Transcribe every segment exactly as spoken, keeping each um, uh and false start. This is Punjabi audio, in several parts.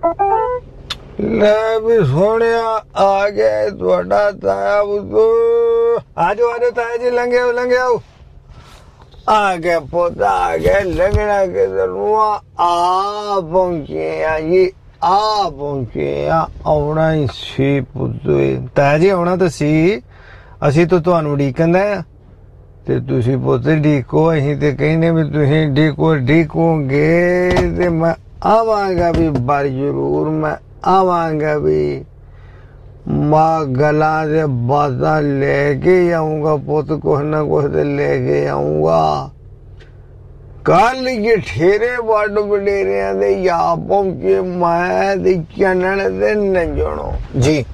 ਲੈ ਵੀ ਸੋਹਣਿਆ ਆ ਗਿਆ ਤੁਹਾਡਾ ਤਾਇਆ ਬੁੱਧੂ। ਆਜੋ ਆਜੋ ਤਾਇਆ ਜੀ, ਲੰਘੇ ਆਓ ਲੰਘੇ ਆਓ। ਆ ਗਿਆ ਪੋਤਾ ਆ ਗਿਆ, ਲੰਘਣਾ ਕਿਧਰ ਨੂੰ ਆ ਆ ਪਹੁੰਚੇ ਆ ਜੀ, ਆ ਪਹੁੰਚੇ ਆ। ਆਉਣਾ ਹੀ ਸੀ ਪੁੱਤੂ, ਤਾਇਆ ਜੀ ਆਉਣਾ ਤਾਂ ਸੀ, ਅਸੀਂ ਤਾਂ ਤੁਹਾਨੂੰ ਉਡੀਕਣ ਆ ਤੇ ਤੁਸੀਂ ਪੁੱਤ ਡੀਕੋ। ਅਸੀਂ ਤੇ ਕਹਿੰਦੇ ਵੀ ਤੁਸੀਂ ਡੀਕੋ ਡੀਕੋਗੇ ਤੇ ਮੈਂ ਆਵਾਂਗਾ ਵੀ ਬਰ ਜ਼ਰੂਰ, ਮੈਂ ਆਵਾਂਗਾ ਵੀ ਮਾਂ ਗਲਾਂ ਦੇ ਬਾਤਾਂ ਲੈ ਕੇ ਆਊਂਗਾ ਪੁੱਤ, ਕੁਛ ਨਾ ਕੁਛ ਤੇ ਲੈ ਕੇ ਆਊਂਗਾ। ਕੱਲ ਜਠੇਰੇ ਵੱਡ ਵਡੇਰਿਆਂ ਦੇ ਯਾ ਪਹੁੰਚੇ ਮੈਂ ਤੇ ਚੰਨਣ ਤੇ ਨੰਜਣੋ ਜੀ।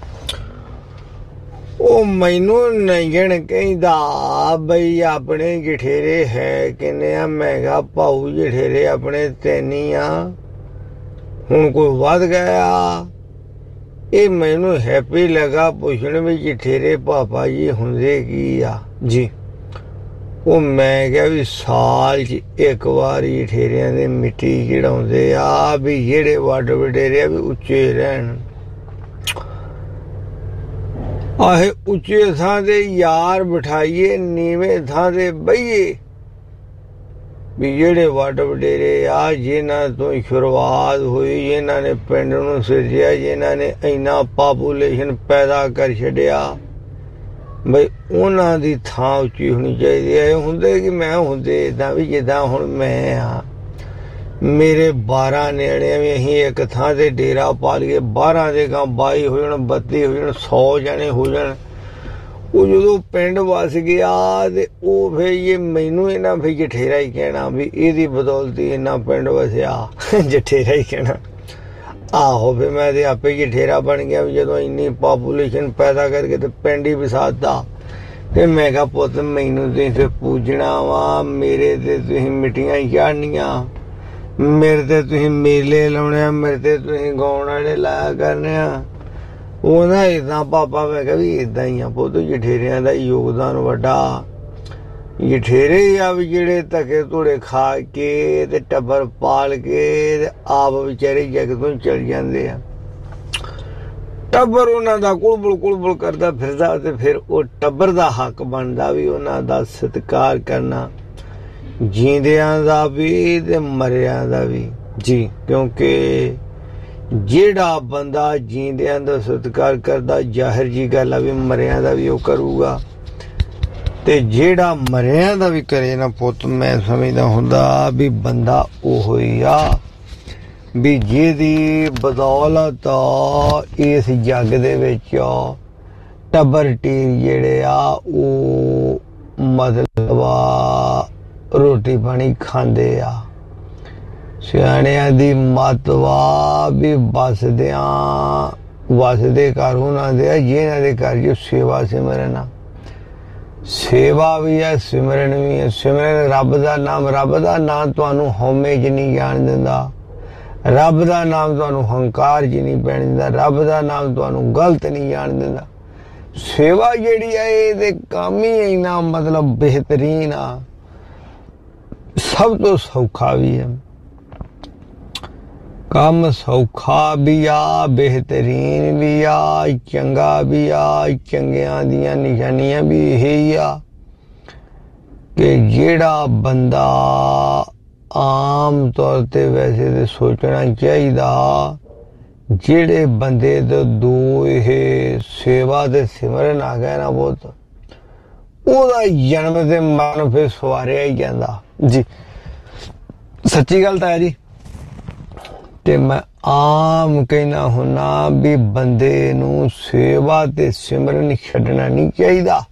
ਉਹ ਮੈਨੂੰ ਨੰਜਣ ਕਹਿੰਦਾ ਬਈ ਆਪਣੇ ਜਠੇਰੇ ਹੈ ਕਿੰਨੇ ਆ? ਮੈਂ ਕਿਹਾ ਭਾਊ ਜਠੇਰੇ ਆਪਣੇ ਤਿੰਨ ਹੀ ਆ, ਹੁਣ ਕੋਈ ਵੱਧ ਗਿਆ? ਇਹ ਮੈਨੂੰ ਹੈਪੀ ਲੱਗਾ ਪੁੱਛਣ ਵੀ ਜਠੇਰੇ ਪਾਪਾ ਜੀ ਹੁੰਦੇ ਕੀ ਆ ਜੀ। ਉਹ ਮੈਂ ਕਿਹਾ ਵੀ ਸਾਲ 'ਚ ਇੱਕ ਵਾਰ ਜਠੇਰਿਆਂ ਦੇ ਮਿੱਟੀ ਚੜਾਉਂਦੇ ਆ ਵੀ ਜਿਹੜੇ ਵੱਡ ਵਡੇਰੇ ਆ ਵੀ ਉੱਚੇ ਰਹਿਣ। ਆਹੇ ਉੱਚੇ ਥਾਂ ਤੇ ਯਾਰ ਬਿਠਾਈਏ, ਨੀਵੇਂ ਥਾਂ ਤੇ ਬਈਏ ਵੀ ਜਿਹੜੇ ਵੱਡ ਵਡੇਰੇ ਆ ਜਿਨ੍ਹਾਂ ਤੋਂ ਸ਼ੁਰੂਆਤ ਹੋਈ, ਜਿਨ੍ਹਾਂ ਨੇ ਪਿੰਡ ਨੂੰ ਸਿਰਜਿਆ, ਜਿਨ੍ਹਾਂ ਨੇ ਇੰਨਾ ਪਾਪੂਲੇਸ਼ਨ ਪੈਦਾ ਕਰ ਛੱਡਿਆ, ਬਈ ਉਹਨਾਂ ਦੀ ਥਾਂ ਉੱਚੀ ਹੋਣੀ ਚਾਹੀਦੀ ਹੈ। ਹੁੰਦੇ ਕਿ ਮੈਂ ਹੁੰਦੇ ਇੱਦਾਂ ਵੀ ਜਿੱਦਾਂ ਹੁਣ ਮੈਂ ਆ, ਮੇਰੇ ਬਾਰਾਂ ਨਿਆਣੇ ਵੀ ਅਸੀਂ ਇੱਕ ਥਾਂ ਤੇ ਡੇਰਾ ਪਾ ਲਈਏ, ਬਾਰਾਂ ਦੇ ਗਾਂ ਬਾਈ ਹੋ ਜਾਣ, ਬੱਤੀ ਹੋ ਜਾਣ, ਸੌ ਜਣੇ ਹੋ ਜਾਣ। ਉਹ ਜਦੋਂ ਪਿੰਡ ਵਸ ਗਿਆ ਤੇ ਉਹ ਫਿਰ ਇਹ ਮੈਨੂੰ ਇਹਨਾਂ ਫਿਰ ਜਠੇਰਾ ਹੀ ਕਹਿਣਾ ਵੀ ਇਹਦੀ ਬਦੌਲਤੀ ਇਹਨਾਂ ਪਿੰਡ ਵਸਿਆ, ਜਠੇਰਾ ਹੀ ਕਹਿਣਾ। ਆਹੋ ਫਿਰ ਮੈਂ ਤੇ ਆਪੇ ਜਠੇਰਾ ਬਣ ਗਿਆ ਵੀ ਜਦੋਂ ਇੰਨੀ ਪਾਪੂਲੇਸ਼ਨ ਪੈਦਾ ਕਰਕੇ ਤੇ ਪਿੰਡ ਹੀ ਵਸਾਤਾ। ਤੇ ਮੈਂ ਕਿਹਾ ਪੁੱਤ ਮੈਨੂੰ ਤੁਸੀਂ ਫਿਰ ਪੂਜਣਾ ਵਾ, ਮੇਰੇ ਤੇ ਤੁਸੀਂ ਮਿੱਟੀਆਂ ਚਾੜਨੀਆਂ, ਮੇਰੇ ਤੇ ਤੁਸੀਂ ਮੇਲੇ ਲਾਉਣੇ ਆ, ਮੇਰੇ ਤੇ ਤੁਸੀਂ ਗਾਉਣ ਵਾਲੇ ਲਾਇਆ ਕਰਨੇ ਆ। ਉਹ ਨਾ ਏਦਾਂ ਪਾਪਾ ਮੈਂ ਕਿਹਾ ਵੀ ਏਦਾਂ ਹੀ ਆ ਪੁੱਤ, ਜਠੇਰਿਆਂ ਦਾ ਯੋਗਦਾਨ ਵੱਡਾ। ਜਠੇਰੇ ਹੀ ਆ ਵੀ ਜਿਹੜੇ ਧੱਕੇ ਧੂੜੇ ਖਾ ਕੇ ਤੇ ਟੱਬਰ ਪਾਲ ਕੇ ਤੇ ਆਪ ਵਿਚਾਰੇ ਜਗ ਤੋਂ ਚਲ ਜਾਂਦੇ ਆ। ਟੱਬਰ ਉਹਨਾਂ ਦਾ ਕੁਲਬੁਲ ਕੁਲਬੁਲ ਕਰਦਾ ਫਿਰਦਾ ਤੇ ਫਿਰ ਉਹ ਟੱਬਰ ਦਾ ਹੱਕ ਬਣਦਾ ਵੀ ਉਹਨਾਂ ਦਾ ਸਤਿਕਾਰ ਕਰਨਾ, ਜੀਂਦਿਆਂ ਦਾ ਵੀ ਤੇ ਮਰਿਆਂ ਦਾ ਵੀ ਜੀ। ਕਿਉਂਕਿ ਜਿਹੜਾ ਬੰਦਾ ਜੀਂਦਿਆਂ ਦਾ ਸਤਿਕਾਰ ਕਰਦਾ, ਜ਼ਾਹਿਰ ਜੀ ਗੱਲ ਆ ਵੀ ਮਰਿਆਂ ਦਾ ਵੀ ਉਹ ਕਰੂਗਾ। ਤੇ ਜਿਹੜਾ ਮਰਿਆਂ ਦਾ ਵੀ ਕਰੇ ਨਾ ਪੁੱਤ, ਮੈਂ ਸਮਝਦਾ ਹੁੰਦਾ ਵੀ ਬੰਦਾ ਉਹ ਹੀ ਆ ਵੀ ਜਿਹਦੀ ਬਦੌਲਤ ਇਸ ਜੱਗ ਦੇ ਵਿੱਚ ਟੱਬਰ ਟੀਰ ਜਿਹੜੇ ਆ ਉਹ ਮਤਲਬ ਰੋਟੀ ਪਾਣੀ ਖਾਂਦੇ ਆ। ਸਿਆਣਿਆਂ ਦੀ ਮੱਤ ਵਾ ਵੀ ਵਸਦਿਆਂ ਵਸਦੇ ਘਰ ਉਹਨਾਂ ਦੇ ਆ ਜਿਹਨਾਂ ਦੇ ਘਰ ਜੋ ਸੇਵਾ ਸਿਮਰਨ ਆ। ਸੇਵਾ ਵੀ ਹੈ, ਸਿਮਰਨ ਵੀ ਹੈ। ਸਿਮਰਨ ਰੱਬ ਦਾ ਨਾਮ, ਰੱਬ ਦਾ ਨਾਮ ਤੁਹਾਨੂੰ ਹਉਮੈ 'ਚ ਨਹੀਂ ਜਾਣ ਦਿੰਦਾ, ਰੱਬ ਦਾ ਨਾਮ ਤੁਹਾਨੂੰ ਹੰਕਾਰ 'ਚ ਨਹੀਂ ਪੈਣ ਦਿੰਦਾ, ਰੱਬ ਦਾ ਨਾਮ ਤੁਹਾਨੂੰ ਗਲਤ ਨਹੀਂ ਜਾਣ ਦਿੰਦਾ। ਸੇਵਾ ਜਿਹੜੀ ਆ ਇਹਦੇ ਕੰਮ ਹੀ ਇੰਨਾ ਮਤਲਬ ਬਿਹਤਰੀਨ ਆ, ਸਭ ਤੋਂ ਸੌਖਾ ਵੀ ਹੈ ਕੰਮ, ਸੌਖਾ ਵੀ ਆ, ਬਿਹਤਰੀਨ ਵੀ ਆ, ਚੰਗਾ ਵੀ ਆ। ਚੰਗਿਆਂ ਦੀਆਂ ਨਿਸ਼ਾਨੀਆਂ ਵੀ ਇਹ ਹੀ ਆ ਕਿ ਜਿਹੜਾ ਬੰਦਾ ਆਮ ਤੌਰ ਤੇ ਵੈਸੇ ਤੇ ਸੋਚਣਾ ਚਾਹੀਦਾ, ਜਿਹੜੇ ਬੰਦੇ ਦੇ ਦੋ ਇਹ ਸੇਵਾ ਤੇ ਸਿਮਰਨ ਆ ਗਿਆ ਨਾ ਬਹੁਤ, ਉਹਦਾ ਜਨਮ ਤੇ ਮਰਨ ਫਿਰ ਸਵਾਰਿਆ ਹੀ ਜਾਂਦਾ ਜੀ। ਸੱਚੀ ਗੱਲ ਤਾਂ ਹੈ ਜੀ। ਤੇ ਮੈਂ ਆਮ ਕਹਿਣਾ ਹੁੰਦਾ ਵੀ ਬੰਦੇ ਨੂੰ ਸੇਵਾ ਤੇ ਸਿਮਰਨ ਛੱਡਣਾ ਨਹੀਂ ਚਾਹੀਦਾ।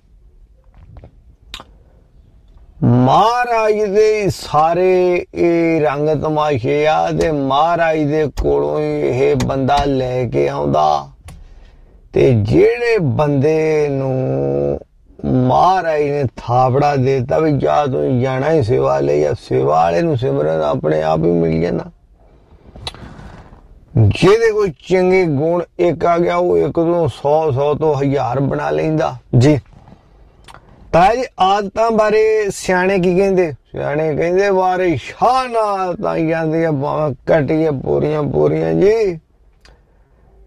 ਮਹਾਰਾਜ ਦੇ ਸਾਰੇ ਇਹ ਰੰਗ ਤਮਾਸ਼ੇ ਆ ਤੇ ਮਹਾਰਾਜ ਦੇ ਕੋਲੋਂ ਇਹ ਬੰਦਾ ਲੈ ਕੇ ਆਉਂਦਾ। ਤੇ ਜਿਹੜੇ ਬੰਦੇ ਨੂੰ ਮਹਾਰਾਜ ਨੇ ਥਾਪੜਾ ਦੇਤਾ ਵੀ ਜਾ ਤੂੰ ਜਾਣਾ ਹੀ ਸੇਵਾ ਲਈ, ਆ ਸੇਵਾ ਵਾਲੇ ਨੂੰ ਸਿਮਰਨ ਆਪਣੇ ਆਪ ਹੀ ਮਿਲ ਜਾਣਾ। ਜਿਹਦੇ ਕੋਈ ਚੰਗੇ ਗੁਣ ਇੱਕ ਆ ਗਿਆ, ਉਹ ਇੱਕ ਤੋਂ ਸੌ ਸੌ ਤੋਂ ਹਜ਼ਾਰ ਬਣਾ ਲੈਂਦਾ ਜੀ। ਤਾਂ ਜੀ ਆਦਤਾਂ ਬਾਰੇ ਸਿਆਣੇ ਕੀ ਕਹਿੰਦੇ? ਸਿਆਣੇ ਕਹਿੰਦੇ ਬਾਰੇ ਸ਼ਾਹ ਨਾਲ ਤਾਂ ਜਾਂਦੀਆਂ ਭਾਵੇਂ ਕੱਟੀਏ ਪੂਰੀਆਂ ਪੂਰੀਆਂ ਜੀ।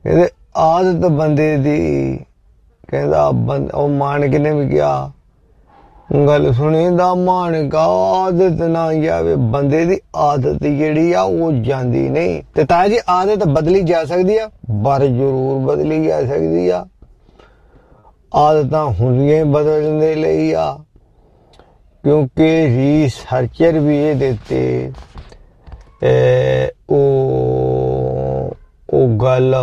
कहते आदत बंदे दी कहता बंद ओ मानक ने भी क्या गल सुनी दा मानका आदत ना जावे बंदे दी आदत जिहड़ी आ वो जांदी नहीं ते तां जी आदत बदली जा सकदी आ पर जरूर बदली जा सकदी आ आदतां हुंदियां बदलण दे लई आ क्योंकि रिसर्चर भी ये देते ओ ओ गल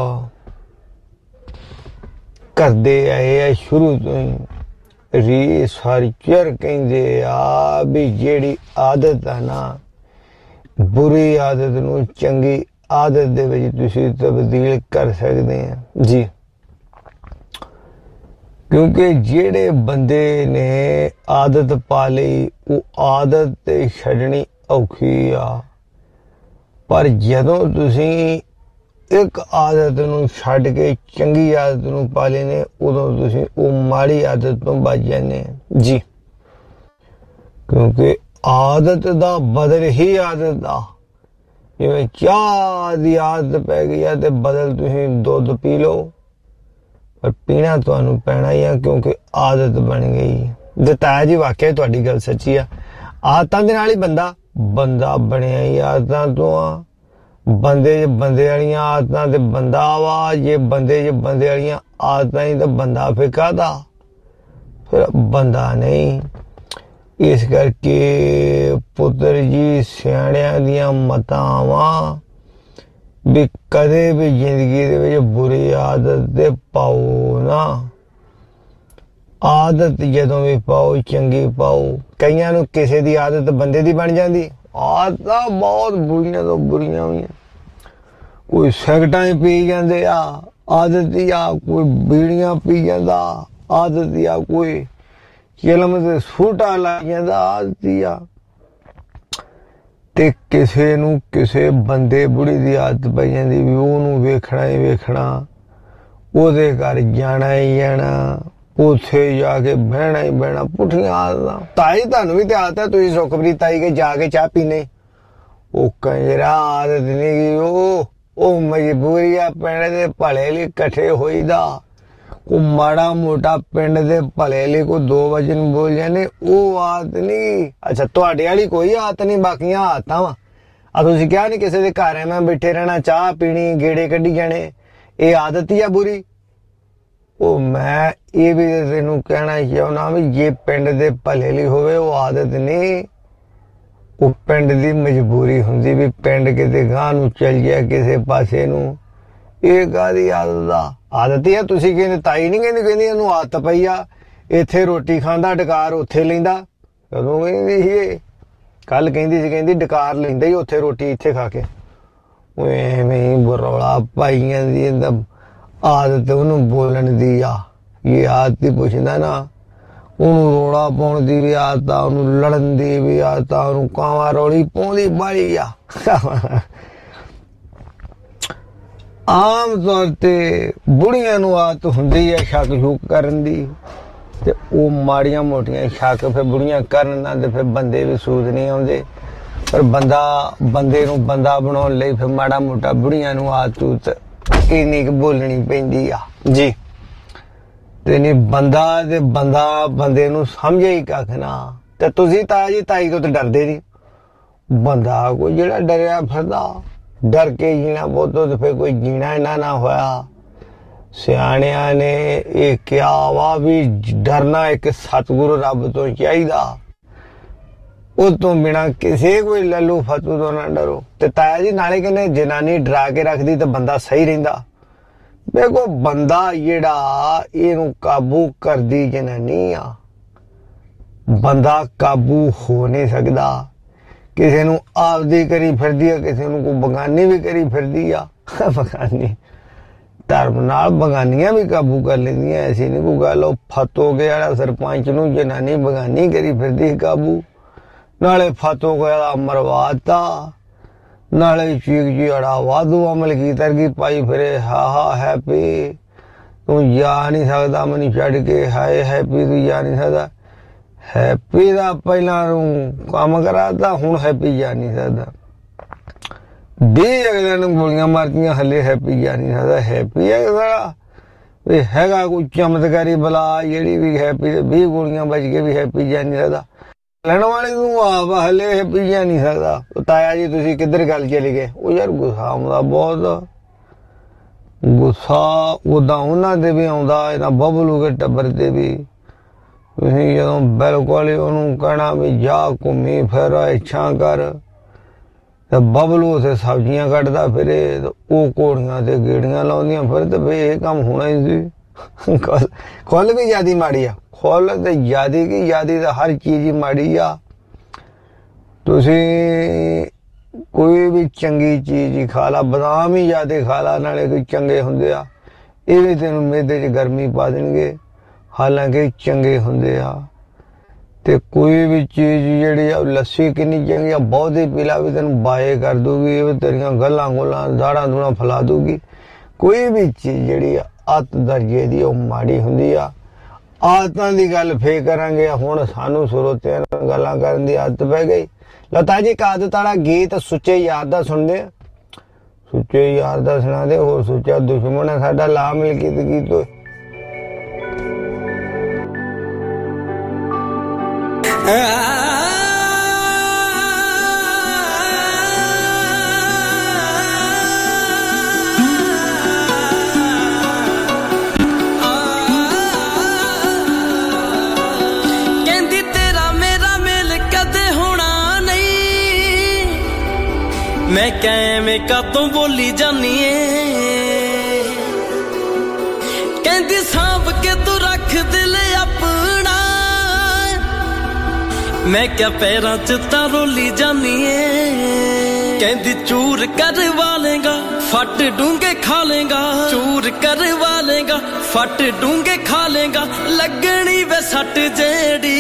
करदे आए आ शुरू तो ही रिसर्चर कहंदे आ भी जेड़ी आदत है ना बुरी आदत नूं चंगी आदत दे विच तुसीं तब्दील कर सकदे हैं जी क्योंकि जेड़े बंदे ने आदत पा लई वो आदत ते छड्डनी औखी आ पर जदों तुसीं एक आदत नूं छड्ड के चंगी आदत नूं पा लेने उदों तुसीं वो माड़ी आदत तो बच जाने जी क्योंकि आदत दा बदल ही आदत दा जिवें चाह दी आदत पै गई है ते बदल तुसीं दुध पी लो पर पीना तुहानूं पैना ही है क्योंकि आदत बन गई ते ताया जी वाकई तुहाडी गल सच्ची आ आदतां दे नाल ही बंदा बंदा बनिया ही आदतां तो आ बंदे च बंदे वालियां आदतां ते बंदा वा जे बंदे च बंदे वालियां आदतां ही ते बंदा फिर काहदा फिर बंदा नहीं इस करके पुत्र जी सियाणियां दियां मतां वां भी कदे भी जिंदगी दे विच बुरी आदत ते पाओ ना आदत जदों भी पाओ चंगी पाओ कईयां नूं किसे दी आदत बंदे दी बन जांदी आदतां बहुत बुरियां तो बुरियां होईयां कोई सिगरटां पी जांदे आ आदत ही आ कोई बीड़ियां पी जांदा आदत ही आ कोई चिलम ते सूटा ला जांदा आदत ही आ ते किसे नूं किसे बंदे बुढ़ी दी आदत पई जांदी भी ओनूं वेखना ही वेखना ओहदे घर जाना ही जाना उथे जाके बहना ही बहना पुठियां आदतां ताई तुहानूं भी ते आदत है तुसीं सुखप्रीत ताई के जाके चाह पीने ओ कंजरा आदत नहीं गी ओ ओ मजबूरी आ पिंड दे भले लई कट्ठे होईदा को माड़ा मोटा पिंड दे भले लई को दो वचन बोल जाने ओ आदत नहीं अच्छा तुहाडे वाली कोई आदत नहीं बाकियां आदतां वा आ तुसीं क्या नहीं किसी दे घर में बैठे रहना चाह पीनी गेड़े कड्ढी जाने ये आदत ही आ बुरी ओ मैं ये भी तेनू कहना चाहना भी जे पिंड दे भले लई होवे वो आदत नहीं वो पिंड दी मजबूरी हुंदी भी पिंड किते गांह नूं चल गया किसे पासे नूं ये काहदी आदत दा आदत ही है तुसीं कहंदे ताई नहीं कहंदी कहंदी इहनूं आदत पई आ इत्थे रोटी खांदा डकार उत्थे लैंदा कदों कहंदी सी ये कल कहंदी सी कहंदी डकार लैंदा ही उत्थे रोटी इत्थे खा के एवें ही बरौला पाई जांदी आदत उन्होंने बोलन दी आ ये आदत ही पुछदा ना उन्होंने रोड़ा पाउण दी भी आदत आ उन्होंने लड़न दी भी आदत आ उन्होंने कावां रौली पाउंदी बाली आ आम तौर ते बुढ़ियां नूं आदत हुंदी है शक शुक करन दी ते ओ माड़ियां मोटियां शक फिर बुढ़ियां करन ना ते फिर बंदे भी सूद नहीं आउंदे पर बंदा बंदे नूं बंदा बनाउण लई फिर माड़ा मोटा बुढ़ियां नूं आदत इन्नी क बोलनी पैंदी आ जी ते नहीं बंदा ते बंदा बंदे नूं समझे ही कख ना ते तुसीं ताया जी ताई तो ते डरदे नहीं बंदा कोई जेड़ा डरिया फिरदा डर के जीना बहुतो ते फिर कोई जीना इन्ना ना होया सियाणियां ने ये क्या वा भी डरना एक सतगुरु रब तो चाहिदा उस तो बिना किसी कोई लल्लू फतू तो ना डरो ते ताया जी नाले कहने जनानी डरा के रख दी तो बंदा सही रहिंदा देखो बंदा जेड़ा इनू काबू कर दी जनानी आ बंदा काबू हो नहीं सकदा किसी नू आपदी करी फिरदी आ किसी नू को बगानी भी करी फिरदी आ बगानी धर्म नाल बगानियां भी काबू कर लेंदियां ऐसी नहीं कोई गल फतो के वाला सरपंच नू जनानी बगानी करी फिरदी काबू नाले फातो गया मरवाता नाले चीक जिड़ा वाधू अमल की तरगी पाई फिरे हा हा हैप्पी तू जा नहीं सकता मैनू छड़ के हाय हैप्पी तू जा नहीं सकता हैप्पी दा पहला काम कराता हुण हैप्पी जा नहीं सकता ਵੀਹ ਅਗਲਿਆਂ ਨੂੰ ਗੋਲੀਆਂ ਮਾਰਤੀਆਂ, ਹਲੇ ਹੈਪੀ ਜਾ ਨਹੀਂ ਸਕਦਾ। ਹੈਪੀ ਹੈ ਸਾਰਾ ਵੀ ਹੈਗਾ ਕੋਈ ਚਮਤਕਾਰੀ ਬਲਾ ਜਿਹੜੀ ਵੀ ਹੈਪੀ ਦੇ ਵੀਹ ਗੋਲੀਆਂ ਵੱਜ ਕੇ ਵੀ ਹੈਪੀ ਜਾ ਨਹੀਂ ਸਕਦਾ। ਲੈਣ ਵਾਲੇ ਨੂੰ ਆਪ ਹਲੇ ਹੈਪੀ ਜਾ ਨਹੀਂ ਸਕਦਾ। ਤਾਇਆ ਜੀ ਤੁਸੀਂ ਕਿੱਧਰ ਗੱਲ ਚਲੇ ਗਏ? ਉਹ ਯਾਰ ਗੁੱਸਾ ਆਉਂਦਾ ਬਹੁਤ, ਗੁੱਸਾ ਉਦਾਂ ਉਹਨਾਂ ਦੇ ਵੀ ਆਉਂਦਾ, ਇਹਨਾਂ ਬਬਲੂ ਕੇ ਟੱਬਰ ਤੇ ਵੀ। ਤੁਸੀਂ ਜਦੋਂ ਬਿਲਕੁਲ ਉਹਨੂੰ ਕਹਿਣਾ ਵੀ ਜਾ ਘੁੰਮੀ ਫਿਰ ਇੱਛਾ ਕਰ, ਤੇ ਬਬਲੂ ਉੱਥੇ ਸਬਜ਼ੀਆਂ ਕੱਢਦਾ ਫਿਰੇ, ਉਹ ਘੋੜੀਆਂ ਤੇ ਗੇੜੀਆਂ ਲਾਉਂਦੀਆਂ ਫਿਰ, ਤੇ ਵੀ ਇਹ ਕੰਮ ਹੋਣਾ ਹੀ ਸੀ। ਖੁੱਲ ਵੀ ਜ਼ਿਆਦੀ ਮਾੜੀ ਆ, ਖੁੱਲ ਤੇ ਜ਼ਿਆਦੀ ਕੀ ਜ਼ਿਆਦੀ ਤਾਂ ਹਰ ਚੀਜ਼ ਹੀ ਮਾੜੀ ਆ। ਤੁਸੀਂ ਕੋਈ ਵੀ ਚੰਗੀ ਚੀਜ਼ ਹੀ ਖਾ ਲਾ, ਬਦਾਮ ਹੀ ਜ਼ਿਆਦਾ ਖਾ ਲਾ, ਨਾਲੇ ਕੋਈ ਚੰਗੇ ਹੁੰਦੇ ਆ, ਇਹ ਵੀ ਤੈਨੂੰ ਮਿਹਦੇ 'ਚ ਗਰਮੀ ਪਾ ਦੇਣਗੇ, ਹਾਲਾਂਕਿ ਚੰਗੇ ਹੁੰਦੇ ਆ। ਤੇ ਕੋਈ ਵੀ ਚੀਜ਼ ਜਿਹੜੀ ਆ, ਲੱਸੀ ਕਿੰਨੀ ਚੰਗੀ ਆ, ਬਹੁਤ ਹੀ ਪੀ ਲਾ ਵੀ ਤੈਨੂੰ ਬਾਏ ਕਰ ਦੂਗੀ, ਇਹ ਤੇਰੀਆਂ ਗੱਲਾਂ ਗੋਲਾਂ ਦਾੜਾਂ ਦੂੜਾਂ ਫੈਲਾ ਦੂਗੀ। ਕੋਈ ਵੀ ਚੀਜ਼ ਜਿਹੜੀ ਆ ਅੱਤ ਦਰਜੇ ਦੀ ਉਹ ਮਾੜੀ ਹੁੰਦੀ ਆ। ਆਦਤਾਂ ਦੀ ਗੱਲ ਫੇਰ ਕਰਾਂਗੇ, ਹੁਣ ਸਾਨੂੰ ਸਰੋਤਿਆਂ ਨਾਲ ਗੱਲਾਂ ਕਰਨ ਦੀ ਆਦਤ ਪੈ ਗਈ। ਲਤਾ ਜੀ ਇੱਕ ਆਦਤ ਵਾਲਾ ਗੀਤ ਸੁੱਚੇ ਯਾਰ ਦਾ ਸੁਣਦੇ ਆ, ਸੁੱਚੇ ਯਾਰ ਦਾ ਸੁਣਾ ਦੇ। ਹੋਰ ਸੁੱਚਾ ਦੁਸ਼ਮਣ ਹੈ ਸਾਡਾ, ਲਾ ਮਿਲ ਕੇ ਗੀਤ ਹੋਏ। ਕਹਿੰਦੀ ਤੇਰਾ ਮੇਰਾ ਮੇਲ ਕਦੇ ਹੋਣਾ ਨਹੀਂ, ਮੈਂ ਕਿਵੇਂ ਕਾਤੋਂ ਬੋਲੀ ਜਾਨੀ ਏ। ਕਹਿੰਦੀ ਸਾਂਭ ਕੇ ਤੂੰ ਰੱਖ ਦਿਲ ਆਪਣਾ, ਮੈਂ ਕਿਆ ਪੈਰਾਂ 'ਚ ਤਾਂ ਰੋਲੀ ਜਾਨੀ ਏ। ਕਹਿੰਦੀ ਚੂਰ ਕਰਵਾ ਲੇਗਾ ਫੱਟ ਡੂੰਘੇ ਖਾ ਲੇਗਾ, ਚੂਰ ਕਰਵਾ ਲੇਗਾ ਫੱਟ ਡੂੰਘੇ ਖਾ ਲੇਗਾ, ਲੱਗਣੀ ਵੇ ਸੱਟ ਜਿਹੜੀ,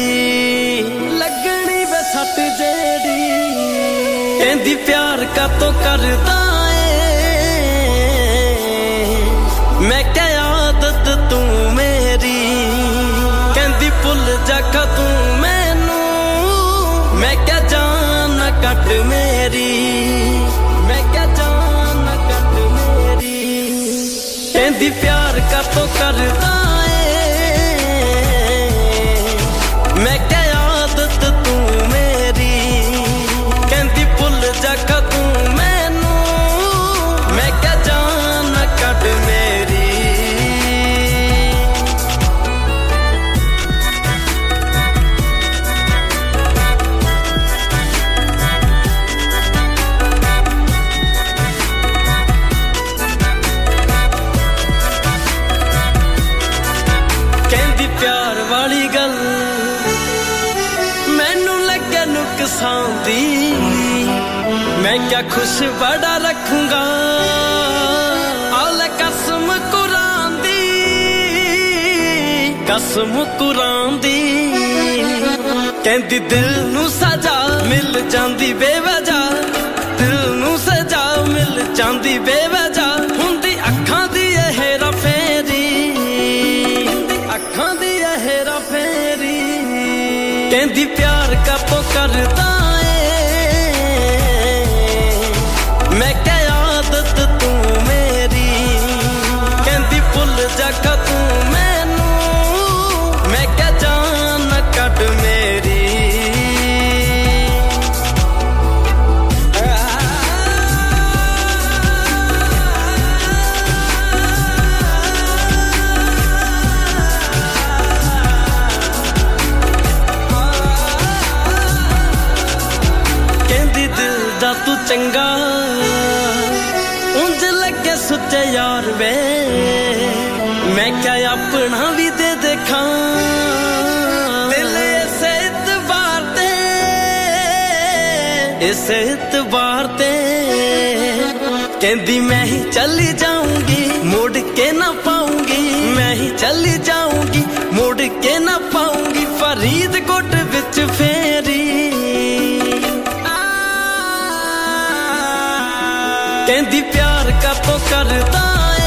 ਲੱਗਣੀ ਵੇ ਸੱਟ ਜਿਹੜੀ। ਕਹਿੰਦੀ ਪਿਆਰ ਕਾਤੋਂ ਕਰਦਾ ਏ, ਮੈਂ ਕਿਆ ਆਦਤ ਤੂੰ ਮੇਰੀ। ਕਹਿੰਦੀ ਭੁੱਲ ਜਾ ਕਾ ਤੂੰ ਮੈਨੂੰ, ਮੈਂ ਕਿਆ ਜਾਨ ਨਾ ਕੱਟ ਮੇਰੀ, ਮੈਂ ਕਿਆ ਜਾਨ ਨਾ ਕੱਟ ਮੇਰੀ। ਕਹਿੰਦੀ ਪਿਆਰ ਕਾਤੋਂ ਕਰਦਾ ਏ, ਮੈਂ ਕਿਆ ਆਦਤ ਤੂੰ ਮੇਰੀ। ਕਹਿੰਦੀ ਭੁੱਲ ਜਾ ਕਾ ਤੂੰ ਮੈਨੂੰ, ਮੈਂ ਕਿਆ ਜਾਨ ਨਾ ਕੱਟ ਮੇਰੀ। ਪਿਆਰ ਵਾਲੀ ਗੱਲ ਮੈਨੂੰ ਲੱਗੇ ਨੁਕਸਾਨਦੀ, ਮੈਂ ਕਿਆ ਖੁਸ਼ ਬੜਾ ਰੱਖੂੰਗਾ, ਆਲੇ ਕਸਮ ਕੁਰਾਨ ਦੀ, ਕਸਮ ਕੁਰਾਨ ਦੀ। ਕਹਿੰਦੀ ਦਿਲ ਨੂੰ ਸਜ਼ਾ ਮਿਲ ਜਾਂਦੀ ਬੇਵਜ੍ਹਾ, ਦਿਲ ਨੂੰ ਸਜ਼ਾ ਮਿਲ ਜਾਂਦੀ ਬੇਵਜ੍ਹਾ, ਹੁੰਦੀ ਅੱਖਾਂ ਦੀ ਇਹ ਹੇਰਾ ਫੇਰੀ, ਅੱਖਾਂ ਦੀ ਇਹ ਹੇਰਾ ਫੇਰੀ। ਕਹਿੰਦੀ ਪਿਆਰ ਕਾਤੋਂ ਕਰਦਾ ਏ, ਮੈਂ ਕਿਆ ਆਦਤ ਤੂੰ ਮੇਰੀ। ਕਹਿੰਦੀ ਭੁੱਲ ਜਾ ਕਾ ਤੂੰ ਮੈਨੂੰ, ਮੈਂ ਕਿਆ ਜਾਨ ਨਾ ਕੱਟ ਮੇਰੀ। ਤੂੰ ਚੰਗਾ ਉਂਝ ਲੱਗੇ ਸੁੱਚੇ ਯਾਰ ਵੇ, ਮੈਂ ਕਿਆ ਆਪਣਾ ਵੀ ਦੇ ਦੇਖਾਂ, ਦਿਲ ਇਸੇ ਇਤਬਾਰ ਤੇ, ਇਸੇ ਇਤਬਾਰ ਤੇ। ਕਹਿੰਦੀ ਮੈਂ ਹੀ ਚਲੀ ਜਾਊਂਗੀ ਮੁੜ ਕੇ ਨਾ ਪਾਊਂਗੀ, ਮੈਂ ਹੀ ਚਲੀ ਜਾਊਂਗੀ ਮੁੜ ਕੇ ਨਾ ਪਾਊਂਗੀ, ਫਰੀਦਕੋਟ ਵਿੱਚ ਫੇਰੀ। ਕਹਿੰਦੀ ਪਿਆਰ ਕਾਤੋਂ ਕਰਦਾ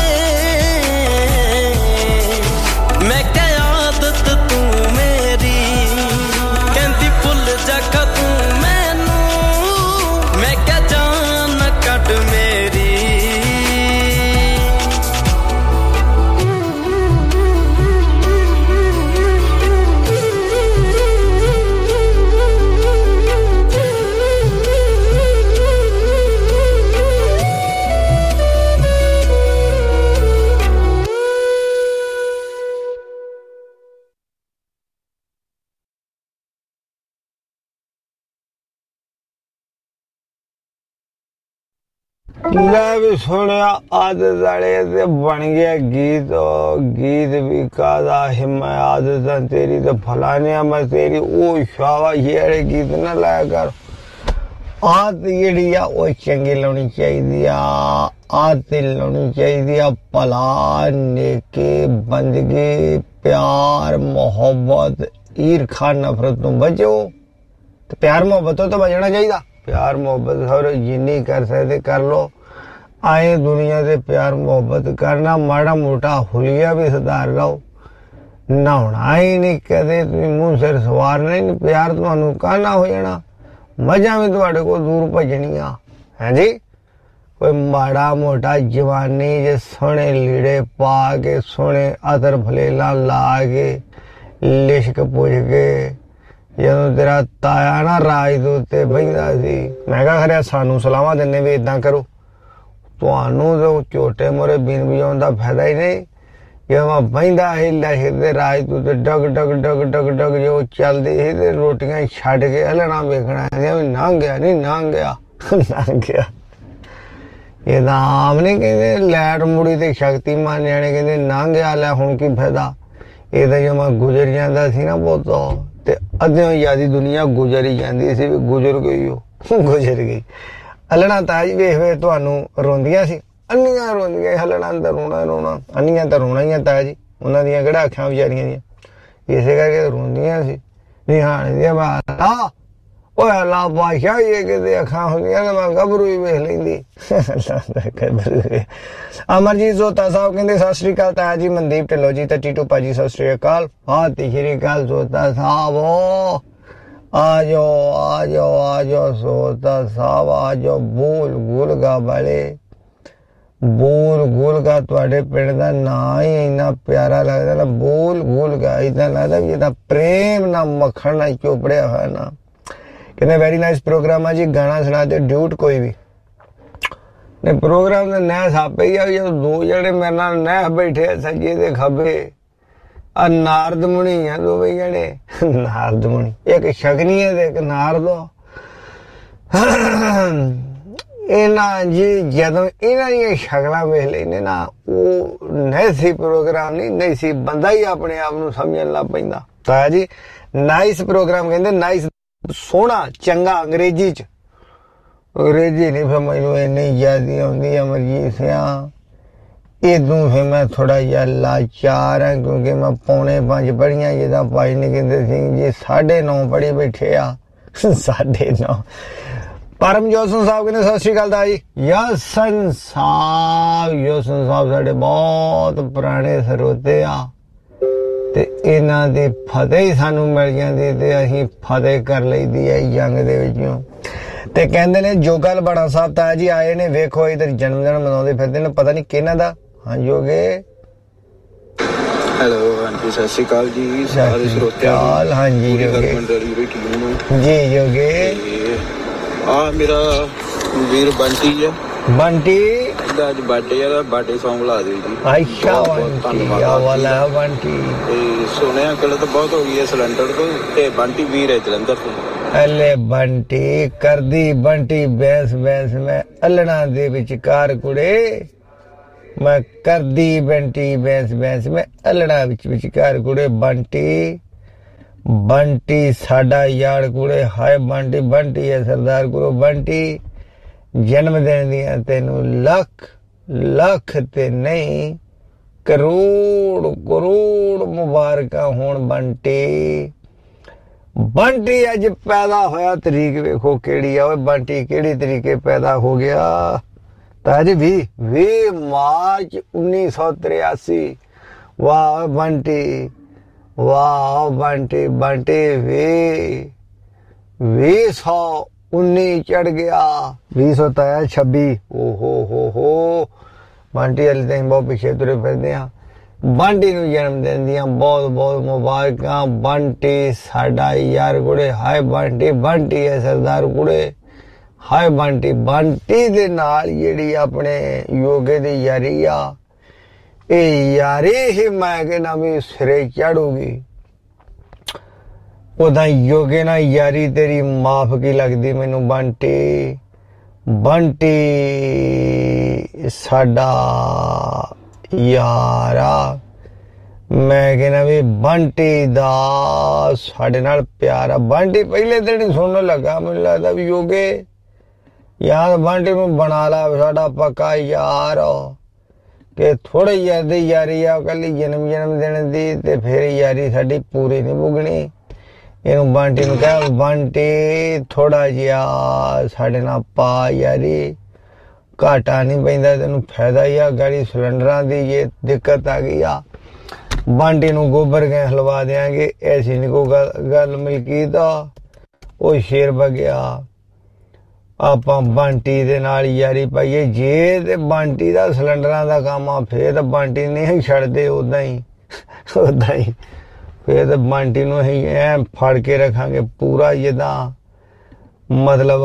ਏ, ਮੈਂ ਕਿਆ ਆਦਤ ਤੂੰ ਮੇਰੀ। ਕਹਿੰਦੀ ਭੁੱਲ ਜਾ ਕਾ ਤੂੰ ਮੈਨੂੰ, ਮੈਂ ਕਿਆ ਜਾਨ ਨਾ ਲੈ ਵੀ ਸੁਣਿਆ ਆਦਤ ਵਾਲੇ ਤੇ ਬਣ ਗਿਆ ਗੀਤ ਗੀਤ ਵੀ ਕਾਦਾ ਹਿਮਾ ਆਦਤਾਂ ਤੇਰੀ ਤੇ ਫਲਾਣਿਆ ਮੈਂ ਤੇਰੀ ਉਹ ਸ਼ਾਵਾ ਜਿਹੜੇ ਗੀਤ ਨਾ ਲਾਇਆ ਕਰ ਆਦਤ ਜਿਹੜੀ ਆ ਉਹ ਚੰਗੀ ਲਾਉਣੀ ਚਾਹੀਦੀ ਆ ਆਦਤ ਲਾਉਣੀ ਚਾਹੀਦੀ ਆ ਭਲਾ ਨੇਕੀ ਬੰਦਗੀ ਪਿਆਰ ਮੁਹੱਬਤ ਈਰਖਾ ਨਫ਼ਰਤ ਤੋਂ ਬਚੋ ਤੇ ਪਿਆਰ ਮੁਹੱਬਤ ਤੋਂ ਬਚਣਾ ਚਾਹੀਦਾ प्यार मोहब्बत हर जिन्नी कर सकते कर लो आए दुनिया से प्यार मोहब्बत करना माड़ा मोटा हुलिया भी सुधार लो नहाना ही नहीं कदे मुंह सिर सवारना ही नहीं प्यार तुहानू काना हो जाना मजा भी तुहाडे को दूर भजनिया है जी कोई माड़ा मोटा जवानी जे सोने लीड़े पा के सोने अतर फलेला ला के लिशक पुछ के ਜਦੋਂ ਤੇਰਾ ਤਾਇਆ ਨਾ ਰਾਜ ਦੇ ਉੱਤੇ ਬਹਿੰਦਾ ਸੀ ਮੈਂ ਕਿਹਾ ਖਰਿਆ ਸਾਨੂੰ ਸਲਾਹਾਂ ਦਿੰਦੇ ਵੀ ਏਦਾਂ ਕਰੋ ਤੁਹਾਨੂੰ ਤਾਂ ਝੋਟੇ ਮੋਰੇ ਬੀਨ ਵਜਾਉਣ ਦਾ ਫਾਇਦਾ ਹੀ ਨਹੀਂ ਜਦੋਂ ਮੈਂ ਬਹਿੰਦਾ ਸੀ ਲਸ਼ਕਰ ਦੇ ਰਾਜ ਦੇ ਉੱਤੇ ਡਗ ਡਗ ਡਗ ਡਗ ਡਗ ਜੋ ਚੱਲਦੀ ਸੀ ਤੇ ਰੋਟੀਆਂ ਛੱਡ ਕੇ ਹਲਣਾ ਵੇਖਣਾ ਵੀ ਲੰਘ ਗਿਆ ਨਹੀਂ ਲੰਘ ਗਿਆ ਲੰਘ ਗਿਆ ਇਹਦਾ ਆਮ ਨਹੀਂ ਕਹਿੰਦੇ ਲੈਟ ਮੁੜੀ ਤੇ ਸ਼ਕਤੀਮਾਨ ਨਿਆਣੇ ਕਹਿੰਦੇ ਲੰਘ ਗਿਆ ਲੈ ਹੁਣ ਕੀ ਫਾਇਦਾ ਇਹਦਾ ਜਦੋਂ ਮੈਂ ਗੁਜ਼ਰ ਜਾਂਦਾ ਸੀ ਨਾ ਬਹੁਤ ਤੇ ਅੱਧਿਓਂ ਯਾਦੀ ਦੁਨੀਆ ਗੁਜ਼ਰ ਹੀ ਜਾਂਦੀ ਸੀ ਵੀ ਗੁਜ਼ਰ ਗਈ ਉਹ ਗੁਜ਼ਰ ਗਈ ਹਲਣਾ ਤਾਜ ਵੇਖ ਵੇ ਤੁਹਾਨੂੰ ਰੋਂਦੀਆਂ ਸੀ ਅੰਨੀਆਂ ਰੋਂਦੀਆਂ ਹਲਣਾ ਤਾਂ ਰੋਣਾ ਰੋਣਾ ਅੰਨੀਆਂ ਤਾਂ ਰੋਣਾ ਹੀ ਤਾਜ ਉਹਨਾਂ ਦੀਆਂ ਕਿਹੜਾ ਅੱਖਾਂ ਵਿਚਾਰੀਆਂ ਦੀਆਂ ਇਸੇ ਕਰਕੇ ਰੋਂਦੀਆਂ ਸੀ ਨਿਹਾਣ ਦੀਆਂ ਬਾਤਾਂ ਉਹ ਅੱਲਾ ਬਾਦਸ਼ਾਹ ਇਹ ਕਿਤੇ ਅੱਖਾਂ ਹੁੰਦੀਆਂ ਨੇ ਮੈਂ ਗੱਭਰੂ ਹੀ ਵੇਖ ਲੈਂਦੀ ਅਮਰਜੀਤ ਜ਼ੋਤਾ ਸਾਹਿਬ ਕਹਿੰਦੇ ਸਤਿ ਸ਼੍ਰੀ ਅਕਾਲ ਤਾਇਆ ਜੀ ਮਨਦੀਪ ਢਿੱਲੋਂ ਜੀ ਤੇ ਟੀਟੂ ਭਾਜੀ ਸਤਿ ਸ਼੍ਰੀ ਅਕਾਲ ਸਤਿ ਸ਼੍ਰੀ ਅਕਾਲ ਜ਼ੋਤਾ ਸਾਹਿਬ ਆ ਜਾਓ ਆ ਜਾਓ ਆ ਜਾਓ ਜ਼ੋਤਾ ਸਾਹਿਬ ਆ ਜਾਓ ਬੂਲ ਗੁਲਗਾ ਵਾਲੇ ਬੂਲ ਗੁਲਗਾ ਤੁਹਾਡੇ ਪਿੰਡ ਦਾ ਨਾਂ ਹੀ ਇੰਨਾ ਪਿਆਰਾ ਲੱਗਦਾ ਨਾ ਬੂਲ ਗੁਲਗਾ ਏਦਾਂ ਲੱਗਦਾ ਵੀ ਇਹਦਾ ਪ੍ਰੇਮ ਨਾ ਮੱਖਣ ਨਾਲ ਚੋਪੜਿਆ ਹੋਇਆ ਨਾ ਕਹਿੰਦੇ ਵੈਰੀ ਨਾਈਸ ਪ੍ਰੋਗਰਾਮ ਆ ਜੀ ਗਾਣਾ ਸੁਣਾ ਦਿਓ ਡਿਊਟ ਕੋਈ ਵੀ ਨੇ ਪ੍ਰੋਗਰਾਮ ਦਾ ਨਹਿ ਸਾਪੇ ਹੀ ਆ ਜਦੋਂ ਦੋ ਜਿਹੜੇ ਮੇਰੇ ਨਾਲ ਨਹਿ ਬੈਠੇ ਸੱਜੇ ਤੇ ਖੱਬੇ ਆ ਨਾਰਦ ਮੁਨੀ ਆ ਦੋਵੇਂ ਜਿਹੜੇ ਨਾਰਦ ਮੁਨੀ ਇੱਕ ਸ਼ਗਨੀ ਹੈ ਤੇ ਇੱਕ ਨਾਰਦ ਇਹਨਾਂ ਜੀ ਜਦੋਂ ਇਹਨਾਂ ਦੀਆਂ ਸ਼ਕਲਾਂ ਵੇਖ ਲੈਨੇ ਨਾ ਉਹ ਨਹੀਂ ਸੀ ਪ੍ਰੋਗਰਾਮ ਨਹੀਂ ਨਹੀਂ ਸੀ ਬੰਦਾ ਹੀ ਆਪਣੇ ਆਪ ਨੂੰ ਸਮਝਣ ਲੱਗ ਪੈਂਦਾ ਤਾਂ ਜੀ ਨਾਈਸ ਪ੍ਰੋਗਰਾਮ ਕਹਿੰਦੇ ਨਾਈਸ ਸੋਹਣਾ ਚੰਗਾ ਅੰਗਰੇਜ਼ੀ ਚ ਅੰਗਰੇਜ਼ੀ ਨਹੀਂ ਫਿਰ ਮੈਨੂੰ ਇੰਨੀ ਜ਼ਿਆਦੀ ਆਉਂਦੀ ਅਮਰਜੀਤ ਸਿਆ ਇਦੋਂ ਫਿਰ ਮੈਂ ਥੋੜਾ ਜਿਹਾ ਲਾਚਾਰ ਹਾਂ ਕਿਉਂਕਿ ਮੈਂ ਪੌਣੇ ਪੰਜ ਪੜ੍ਹੀਆਂ ਜਿਹਦਾ ਭਾਈ ਨਿਕੰਦਰ ਸਿੰਘ ਜੀ ਸਾਢੇ ਨੌ ਪੜ੍ਹੀ ਬੈਠੇ ਆ ਸਾਢੇ ਨੌ ਪਰਮਜੋਤ ਸਿੰਘ ਸਾਹਿਬ ਕਹਿੰਦੇ ਸਤਿ ਸ਼੍ਰੀ ਅਕਾਲ ਦਾ ਜੀ ਯਸਨ ਸਾਹਿਬ ਯਸਨ ਸਾਹਿਬ ਸਾਡੇ ਬਹੁਤ ਪੁਰਾਣੇ ਸਰੋਤੇ ਆ ਤੇ ਇਹਨਾਂ ਦੀ ਫਤਿਹ ਹੀ ਸਾਨੂੰ ਮਿਲ ਜਾਂਦੀ ਤੇ ਅਸੀਂ ਫਤਿਹ ਕਰ ਲਈਦੀ ਹੈ ਜੰਗ ਦੇ ਵਿੱਚੋਂ ਤੇ ਕਹਿੰਦੇ ਨੇ ਜੋਗਲ ਬਾਣਾ ਸਾਹਿਬ ਤਾਇਆ ਜੀ ਆਏ ਨੇ ਵੇਖੋ ਇਧਰ ਜਨਮ ਦਿਨ ਮਨਾਉਂਦੇ ਫਿਰਦੇ ਨੇ ਪਤਾ ਨਹੀਂ ਕਿਹਨਾਂ ਦਾ ਹਾਂ ਜੋਗੇ ਹੈਲੋ ਹਾਂਜੀ ਸਤਿ ਸ਼੍ਰੀ ਅਕਾਲ ਜੀ ਸਾਰੇ ਸਰੋਤਿਆਂ ਨੂੰ ਹਾਂਜੀ ਜੋਗੇ ਜੀ ਜੋਗੇ ਆ ਮੇਰਾ ਵੀਰ ਬੰਟੀ ਹੈ ਬੰਟੀ ਅੱਜ ਬਰਥਡੇ ਆ ਬਰਥਡੇ ਸੌਂਗ ਲਾ ਦਿਓ ਜੀ ਅੱਛਾ ਬੰਟੀ ਆ ਵਾਲਾ ਬੰਟੀ ਤੇ ਸੁਣਿਆ ਕੱਲ ਤਾਂ ਬਹੁਤ ਹੋ ਗਈ ਹੈ ਸਿਲੰਡਰ ਤੋਂ ਤੇ ਬੰਟੀ ਵੀਰ ਹੈ ਜਲੰਧਰ ਤੋਂ ਅਲੇ ਬੰਟੀ ਕਰਦੀ ਬੰਟੀ ਬੈਸ ਬੈਸ ਮੈਂ ਅਲਣਾ ਦੇ ਵਿਚਕਾਰ ਕੁੜੇ ਮੈਂ ਕਰਦੀ ਬੰਟੀ ਬੈਸ ਬੈਸ ਮੈਂ ਅਲਣਾ ਵਿੱਚ ਵਿਚਕਾਰ ਕੁੜੇ ਬੰਟੀ ਬੰਟੀ ਸਾਡਾ ਯਾਰ ਕੁੜੇ ਹਾਏ ਬੰਟੀ ਬੰਟੀ ਹੈ ਸਰਦਾਰ ਗੁਰੂ ਬੰਟੀ ਜਨਮ ਦਿਨ ਦੀਆਂ ਤੈਨੂੰ ਲੱਖ ਲੱਖ ਤੇ ਨਹੀਂ ਕਰੋੜ ਕਰੋੜ ਮੁਬਾਰਕਾਂ ਹੋਣ ਬੰਟੀ ਬੰਟੀ ਅੱਜ ਪੈਦਾ ਹੋਇਆ ਤਰੀਕ ਵੇਖੋ ਕਿਹੜੀ ਆ ਓਏ ਬੰਟੀ ਕਿਹੜੀ ਤਰੀਕੇ ਪੈਦਾ ਹੋ ਗਿਆ ਤਾਂ ਜੀ ਵੀਹ ਵੀਹ ਮਾਰਚ ਉੱਨੀ ਸੌ ਤਰਿਆਸੀ ਵਾਹ ਬੰਟੀ ਵਾਹ ਬੰਟੀ ਬੰਟੀ ਵੀਹ ਵੀਹ ਸੌ ਉੱਨੀ ਚੜ ਗਿਆ ਵੀਹ ਸੌ ਤਾਇਆ ਛੱਬੀ ਓਹੋ ਹੋ ਹੋ ਬੰਟੀ ਵਾਲੇ ਤਾਂ ਬਹੁਤ ਪਿੱਛੇ ਤੁਰੇ ਫਿਰਦੇ ਆ ਬੰਟੀ ਨੂੰ ਜਨਮ ਦਿਨ ਦੀਆਂ ਬਹੁਤ ਬਹੁਤ ਮੁਬਾਰਕਾਂ ਬੰਟੀ ਸਾਡਾ ਯਾਰ ਕੁੜੇ ਹਾਏ ਬੰਟੀ ਬੰਟੀ ਹੈ ਸਰਦਾਰ ਕੁੜੇ ਹਾਏ ਬੰਟੀ ਬੰਟੀ ਦੇ ਨਾਲ ਜਿਹੜੀ ਆਪਣੇ ਯੋਗੇ ਦੀ ਯਾਰੀ ਆ ਇਹ ਯਾਰੀ ਹੀ ਮੈਂ ਕਹਿੰਦਾ ਵੀ ਸਿਰੇ ਚੜੂਗੀ ਉਹਦਾ ਯੋਗੇ ਨਾਲ ਯਾਰੀ ਤੇਰੀ ਮਾਫ ਕੀ ਲੱਗਦੀ ਮੈਨੂੰ ਬੰਟੀ बंटी साडा यार आ, मैं कहना भी बंटी दा साडे नाल प्यार आ। बंटी पहले दिन ही सुनने लगा, मुझे लगता भी योगे यार बंटी में बना ला साडा पक्का यार कि थोड़े याद यारी आ कल जन्म जन्म दिन दी ते फिर यारी साडी पूरी नहीं पुगनी। इनू बंटी नू कह बंटी थोड़ा जिहा साडे नाल पा यारी, घाटा नहीं पैंदा तेनू फायदा ही आ। गाड़ी सिलेंडरां दी ये दिक्कत आ गई आ, बंटी नू गोबर गए हलवा देंगे। ऐसी नहीं कोई गल गल मिलकी दा वो शेर बगया आपां बंटी दे नाल यारी पाईए। जे ते बंटी दा सिलेंडरां दा काम आ फिर बंटी नहीं छड्डदे उदां ही उदां ही फिर तो बंटी नू असीं ऐ फड़ के रखांगे पूरा जिद्दां मतलब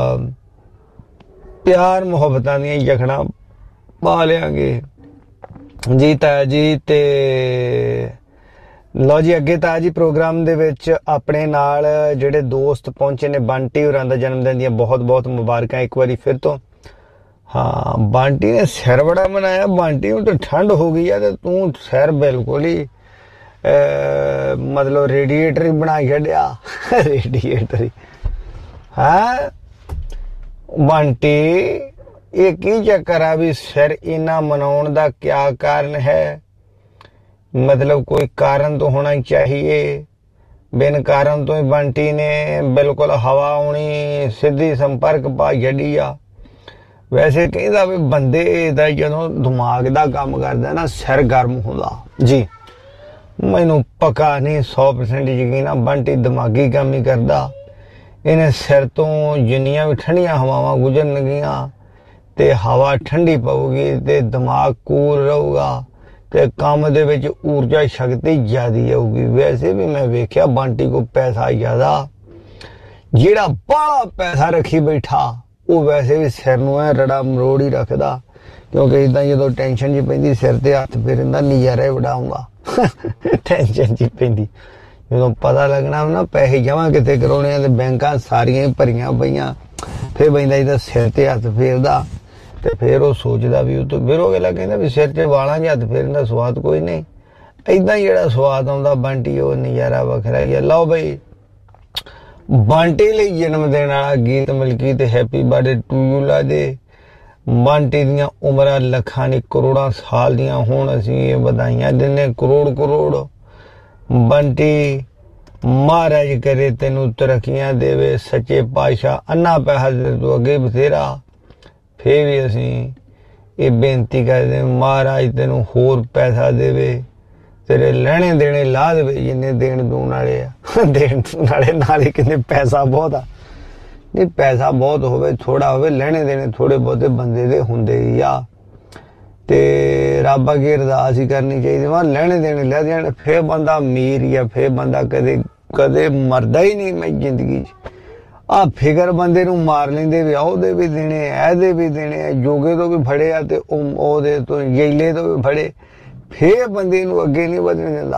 प्यार मुहब्बतां दियां जखड़ां पा लियांगे जी ताया जी। ते लो जी अगे ताया जी प्रोग्राम दे विच अपने नाल जिहड़े दोस्त पहुंचे ने बंटी होरां दा जन्मदिन दियां बहुत बहुत मुबारकां एक बारी फिर तो। हाँ बंटी ने सिर बड़ा बनाया, बंटी हूं तो ठंड हो गई है तो तू सिर बिल्कुल ही Uh, मतलब रेडिएटर ही बना छड्या रेडिएटर ही है। बंटी ये की चक्कर आ भी सिर इना मनाउण दा क्या कारण है? मतलब कोई कारण तो होना चाहिए, बिन कारण तो ही बंटी ने बिल्कुल हवा आउणी सीधी संपर्क पा छड्डी आ। वैसे कहंदा भी बंदे दा जदों दिमाग दा काम करदा ना सिर गर्म हुंदा जी। मैनू पक्का नहीं सौ परसेंट यकीन आ बंटी दिमागी काम ही करदा। इन्हें सिर तो जिन्नियां भी ठंडियां हवावां गुजरनगियां ते हवा ठंडी पऊगी ते दिमाग कूल रहूगा ते काम दे विच ऊर्जा शक्ति ज्यादा आऊगी। वैसे भी मैं वेख्या बंटी को पैसा ज्यादा, जिहड़ा बाला पैसा रखी बैठा वो वैसे भी सिर नूं ऐ रड़ा मरोड़ ही रखदा, क्योंकि इदां जदों टेंशन जी पैंदी सिर ते हत्थ फेरन दा नज़ारा ही बड़ा आउंदा टेंशन जी पैंदी जो पता लगना ना पैसे जमा कितने कराने ते बैंकां सारियां ही भरियां पईयां, फिर बंदा जिहदा सिर ते हत्थ फेरदा ते फिर वो सोचदा भी उतो फिर वो अगला कहंदा भी सिर च वालां च हत्थ फेरन दा स्वाद कोई नहीं। इदां जिहड़ा स्वाद आउंदा बंटी वो नज़ारा वखरा ही है। लो बई बंटी लई जन्मदिन वाला गीत मिलकी ते हैप्पी बर्थडे टू यू ला दे। बंटी दियां उमरां लखां नी करोड़ां साल दियां होण, असीं ये बधाइयां दिन्ने करोड़ करोड़। बंटी महाराज करे तेनू तरक्कियां देवे, सच्चे पातशाह अन्ना पैसा तेरे तो अगे बथेरा। फिर भी असीं ये बेनती करदे महाराज तेनू होर पैसा देवे, तेरे लैणे देने ला देवे जिन्ने देण दूण वाले आ। देण दूण वाले नाल ही कहंदे पैसा बहुत आ, नहीं पैसा बहुत होवे थोड़ा होवे लैणे देने थोड़े बहुते बंदे दे हुंदे ही आ। ते रब अगे अरदास ही करनी चाहिए वहां लैणे देने लै जाण फिर बंदा अमीर ही आ, फिर बंदा कदे कदे मरदा ही नहीं। मैं जिंदगी च आ फिकर बंदे नूं मार लेंदे भी ओहदे भी देने ऐदे भी देने, जोगे तो भी फड़े आ ते ओहदे तो जैले तो भी फड़े, फिर बंदे नूं अगे नहीं वधण दिंदा।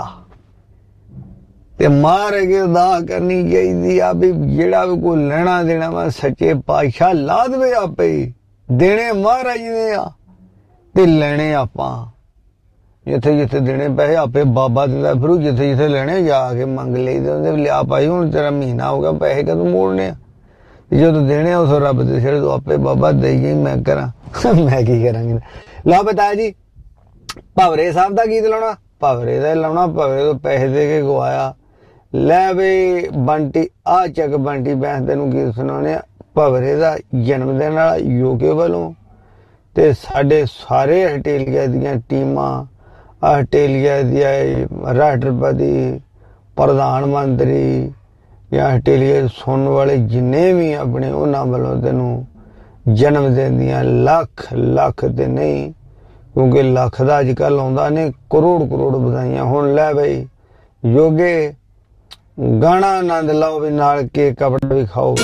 ते मार अगे अरदास करनी चाहिए आ भी जेड़ा भी कोई लेना देना वा सच्चे पातशाह ला देवे आपे ही। देने महाराज ने आ ते लेने आपां, जिथे जिथे देने पैसे आपे बाबा दिंदा फिरू, जिथे जिथे लेने जाके मंग लईदे लिया भाई हुण तेरा महीना हो गया पैसे कदों मोड़ने आ, जदों देने उस रब दे सिर तो आपे बाबा देई मैं करां मैं की करांगी। ला बता जी भवरे साहब दा गीत लाउणा, भवरे दा लाउणा, भवरे तो पैसे दे के गवाया। लै बई बंटी आ चक बंटी बैंस तेनू गीत सुनाने भवरे दा जन्मदिन वाला यूके वालों ते साडे सारे हटेलिया दियां टीमां, हटेलिया दिया राष्ट्रपति प्रधानमंत्री या हटेलिया सुनने वाले जिन्ने भी अपने उन्हां वालों तेनू जन्मदिन दियां लख लख ते नहीं, क्योंकि लख दा अजकल आउंदा ने करोड़ करोड़ बधाइयां। हुण लै बई योगे गाना आनंद लाओ भी नाल केक कपड़ा भी खाओ।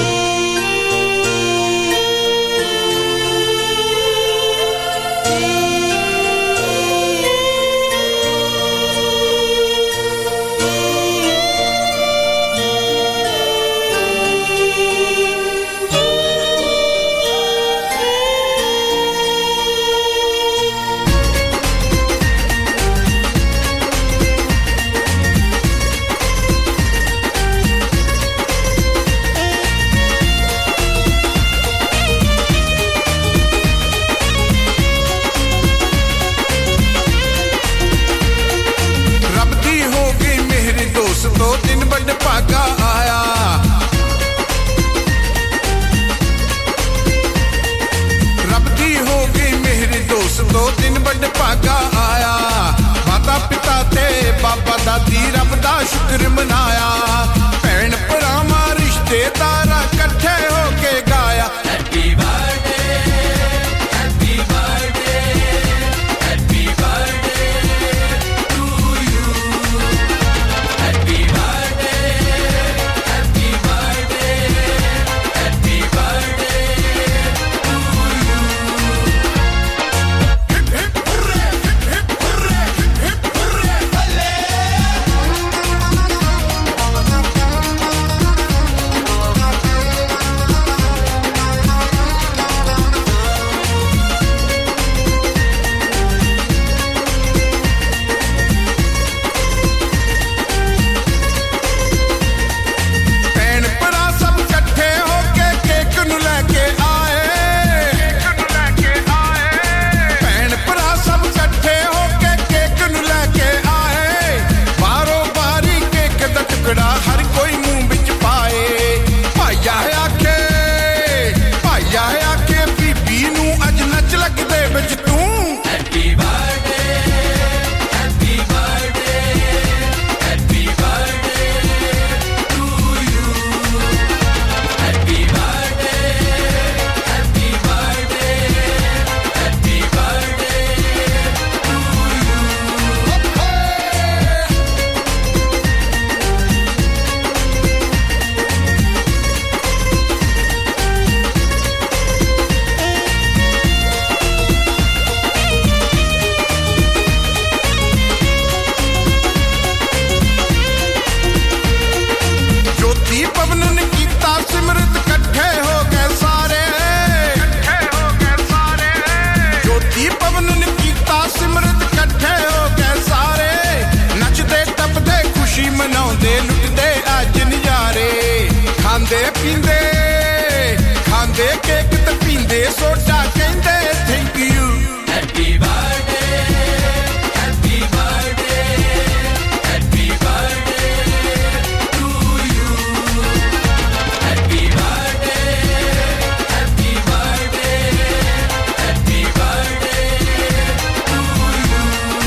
ਵੱਡ ਭਾਗਾ ਆਇਆ ਮਾਤਾ ਪਿਤਾ ਤੇ ਬਾਬਾ ਦਾਦੀ ਰੱਬ ਦਾ ਸ਼ੁਕਰ ਮਨਾਇਆ ਭੈਣ ਭਰਾਵਾਂ ਰਿਸ਼ਤੇਦਾਰਾਂ ਇਕੱਠੇ ਹੋ ਕੇ ਗਾਇਆ happy birthday happy birthday happy birthday to you happy birthday happy birthday happy birthday to you hip hip hurray hip hip hurray hip hip hurray ਬੱਲੇ ਭੈਣ ਭਰਾ ਸਭ ਇਕੱਠੇ ਹੋ ਕੇ ਕੇਕ ਨੂੰ ਲੈ ਕੇ ਆਏ ਕੇਕ ਨੂੰ ਲੈ ਕੇ ਆਏ ਭੈਣ ਭਰਾ ਸਭ ਇਕੱਠੇ ਹੋ ਕੇ ਕੇਕ ਨੂੰ ਲੈ ਕੇ ਆਏ ਬਾਰੋ ਬਾਰੀ ਕੇਕ ਦਾ ਟੁਕੜਾ ਹਰ ਕੋਈ ਮੂੰਹ ਵਿੱਚ ਪਾਏ ਭਾਈਆ ਆਖੇ ਭਾਈਆ ਆਖੇ ਬੀਬੀ ਨੂੰ ਅੱਜ ਨੱਚ ਲੱਗਦੇ ਵਿੱਚ ਤੂੰ happy birthday happy birthday happy birthday to you happy birthday happy birthday happy birthday to you Jyoti Pawan ਨੇ ਕੀਤਾ ਸਿਮਰਤ ਇਕੱਠੇ ਹੋ ਗਏ ਸਾਰੇ ਇਕੱਠੇ ਹੋ ਗਏ ਸਾਰੇ ਜੋਤੀ ਪਵਨ ਨੇ ਕੀਤਾ ਸਿਮਰਤ ਇਕੱਠੇ ਹੋ ਗਏ ਸਾਰੇ ਨੱਚਦੇ ਟੱਪਦੇ ਖੁਸ਼ੀ ਮਨਾਉਂਦੇ ਲੁੱਟਦੇ ਅੱਜ ਨਜ਼ਾਰੇ ਖਾਂਦੇ ਪੀਂਦੇ ਖਾਂਦੇ ਕੇਕ ਤੇ ਪੀਂਦੇ ਸੋਡਾ ਕਹਿੰਦੇ thank you happy birthday happy birthday happy birthday to you happy birthday happy birthday happy birthday to you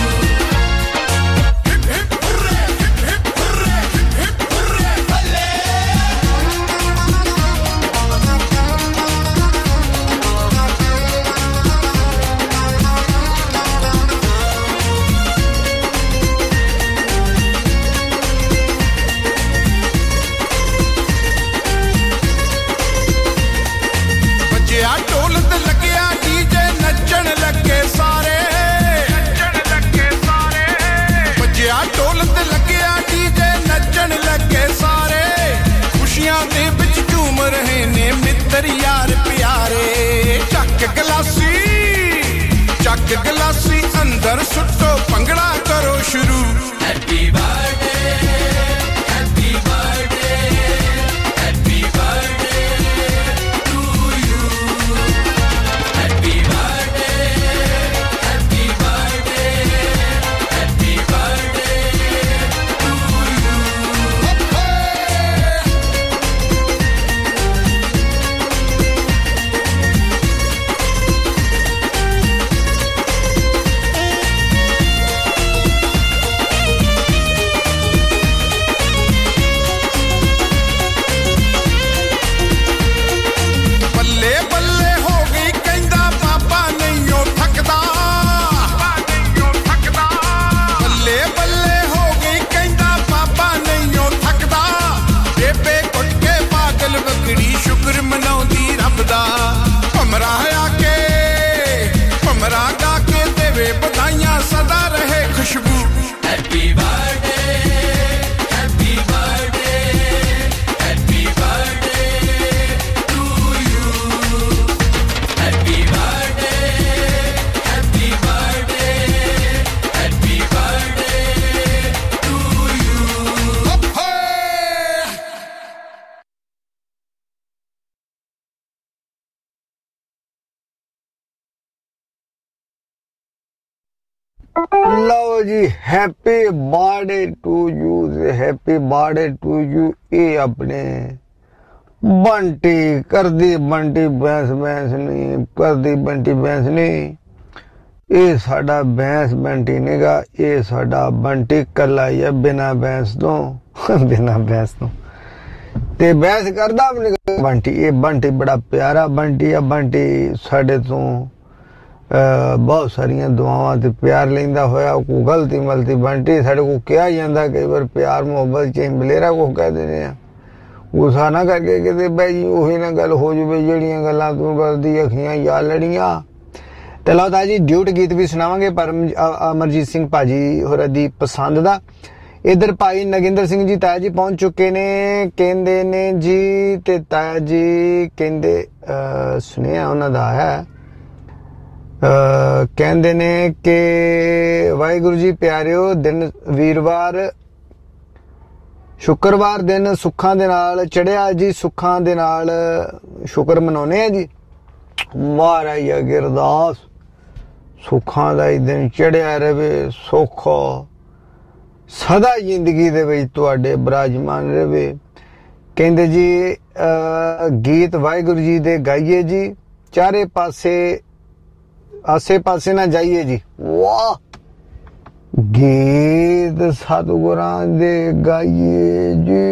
hip hip hurray hip hip hurray hip hip hurray ਬੱਲੇ ਵੱਜਿਆ ਢੋਲ ਤੇ ਲੱਗਿਆ ਡੀਜੇ ਨੱਚਣ ਲੱਗੇ ਸਾਰੇ ਨੱਚਣ ਲੱਗੇ ਸਾਰੇ ਵੱਜਿਆ ਢੋਲ ਤੇ ਲੱਗਿਆ ਡੀਜੇ ਨੱਚਣ ਲੱਗੇ ਸਾਰੇ ਖੁਸ਼ੀਆਂ ਦੇ ਵਿੱਚ ਝੂਮ ਰਹੇ ਨੇ ਮਿੱਤਰ ਯਾਰ ਪਿਆਰੇ ਚੱਕ ਗਲਾਸੀ ਚੱਕ ਗਲਾਸੀ ਅੰਦਰ ਸੁੱਟੋ ਭੰਗੜਾ ਕਰੋ ਸ਼ੁਰੂ happy birthday happy birthday happy birthday to you happy birthday happy birthday happy birthday to you ਬੱਲੇ ਬੱਲੇ ਹੋ ਗਈ ਕਹਿੰਦਾ ਬਾਬਾ ਨਹੀਂ ਓ ਥੱਕਦਾ ਬੱਲੇ ਬੱਲੇ ਹੋ ਗਈ ਕਹਿੰਦਾ ਬਾਬਾ ਨਹੀਂ ਓ ਥੱਕਦਾ ਬੇਬੇ ਕੁੱਟ ਕੇ ਪਾਗਲ ਬੱਕੜੀ ਸ਼ੁਕਰ ਮਨਾਉਂਦੀ ਰੱਬ ਦਾ ਭਮਰਾ ਆ ਕੇ ਭਮਰਾ ਗਾ ਕੇ ਦੇਵੇ ਵਧਾਈਆਂ ਸਦਾ ਰਹੇ ਖੁਸ਼ਬੂ happy birthday happy birthday happy birthday to you happy birthday happy birthday happy birthday to you ਲਓ ਜੀ ਹੈਪੀ ਬਰਥਡੇ ਟੂ ਯੂ ਤੇ ਹੈਪੀ ਬਰਥਡੇ ਟੂ ਯੂ ਇਹ ਆਪਣੇ ਬੰਟੀ ਕਰਦੀ ਬੰਟੀ ਬੈਂਸ ਬੈਂਸ ਨਹੀਂ ਕਰਦੀ ਬੰਟੀ ਬੈਂਸ ਨਹੀਂ ਇਹ ਸਾਡਾ ਬੈਂਸ ਬੰਟੀ ਨਿਗਾ, ਇਹ ਸਾਡਾ ਬੰਟੀ ਕੱਲਾ ਹੀ ਆ ਬਿਨਾ ਬੈਂਸ ਤੋਂ ਬਿਨਾ ਬੈਂਸ ਤੋਂ ਤੇ ਬੈਂਸ ਕਰਦਾ ਵੀ ਬੰਟੀ। ਇਹ ਬੰਟੀ ਬੜਾ ਪਿਆਰਾ ਬੰਟੀ ਆ। ਬੰਟੀ ਸਾਡੇ ਤੋਂ ਬਹੁਤ ਸਾਰੀਆਂ ਦੁਆਵਾਂ ਤੇ ਪਿਆਰ ਲੈਂਦਾ ਹੋਇਆ। ਕੋਈ ਗਲਤੀ ਮਲਤੀ ਬੰਟੀ ਸਾਡੇ ਕੋਲ ਕਿਹਾ ਜਾਂਦਾ, ਕਈ ਵਾਰ ਪਿਆਰ ਮੁਹੱਬਤ ਚ ਬਲੇਰਾ ਕੁਛ ਕਹਿ ਦਿੰਦੇ ਆ। ਗੁੱਸਾ ਨਾ ਕਰਕੇ ਕਿਤੇ ਬਈ ਜੀ ਉਹੀ ਨਾ ਗੱਲ ਹੋ ਜਾਵੇ ਜਿਹੜੀਆਂ ਗੱਲਾਂ ਤੂੰ ਕਰਦੀ ਅਖੀਆਂ ਯਾ ਲੜੀਆਂ। ਤੇ ਲਓ ਤਾਂ ਜੀ ਡਿਊਟ ਗੀਤ ਵੀ ਸੁਣਾਵਾਂਗੇ ਪਰਮ ਅਮਰਜੀਤ ਸਿੰਘ ਭਾਜੀ ਹੋਰਾਂ ਦੀ ਪਸੰਦ ਦਾ। इधर भाई नगिंदर सिंह जी ताया जी पहुंच चुके ने, कहंदे ने जी ते ताया जी कहंदे सुनिया उन्हां दा है, कहंदे ने कि वाहिगुरु जी प्यारिओ दिन वीरवार शुक्रवार दिन सुखां दे नाल चढ़िया जी, सुखां दे नाल शुक्र मनाउने आ जी। महाराज अगे अरदास सुखां दा दिन चढ़िया रहे, सुख सदा जिंदगी दे विच तुहाडे बिराजमान रहे। कहंदे जी गीत वाहिगुरु जी दे गाइए जी, चारे पासे आसे पासे ना जाइए जी। वाह गीत सतगुरां दे गाइए जी,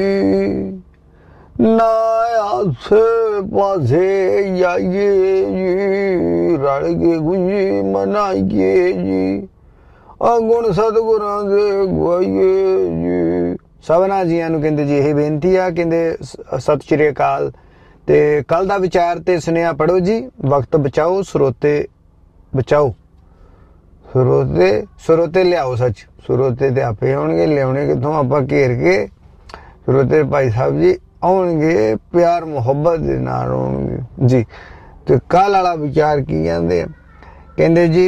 ना आसे पासे जाइए जी, रल के खुशी मनाइए जी, गुण सतगुरां दे गाइए जी। सबना जियां नूं कहंदे जी यही बेनती आ। कहंदे सत श्री अकाल ते कल दा विचार ते सुनेहा पढ़ो जी। वक्त बचाओ सरोते बचाओ, सरोते सरोते लियाओ, सच सरोते ते आपे आउणगे, लियाउणे कित्थों आपां घेर के सरोते भाई साहब जी आउणगे प्यार मुहब्बत दे नाल आउणगे जी। ते कल वाला विचार की कहंदे, कहंदे जी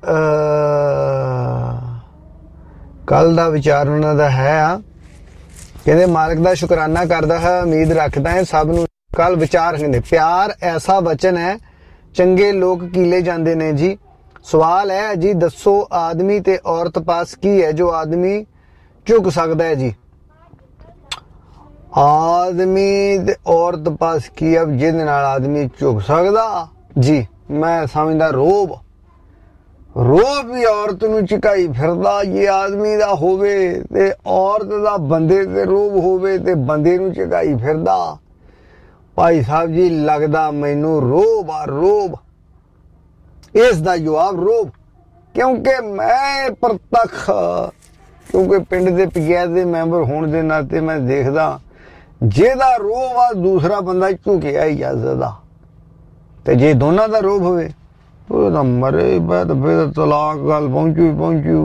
कल दा विचार उन्हां दा है आ, कहंदे मालिक दा शुकराना करदा है, उम्मीद रखदा है सब नूं। कल विचार कहंदे प्यार ऐसा वचन है चंगे लोग कीले जांदे ने जी। सवाल है जी दसो आदमी ते औरत पास की है जो आदमी झुक सकदा है जी। आदमी ते औरत पास की है जिहदे नाल आदमी झुक सकदा जी। मैं समझदा रोब रोब भी औरत नूं झुकाई फिरदा, जे आदमी दा होवे ते औरत दा बंदे ते रोब होवे ते बंदे नूं झुकाई फिरदा। भाई साहब जी लगदा मैनू रोब आ रोब। इस दा जवाब रोब, क्योंकि मैं प्रतख क्योंकि पिंड दे पंचायत दे मैंबर होने दे नाते मैं देखदा जेदा रोब आ दूसरा बंदा झुकिया ही आ ज़्यादा, ते जे दोनों दा रोब होवे तो मरे फिर फिर तलाक गल पहुंचू पहुंचू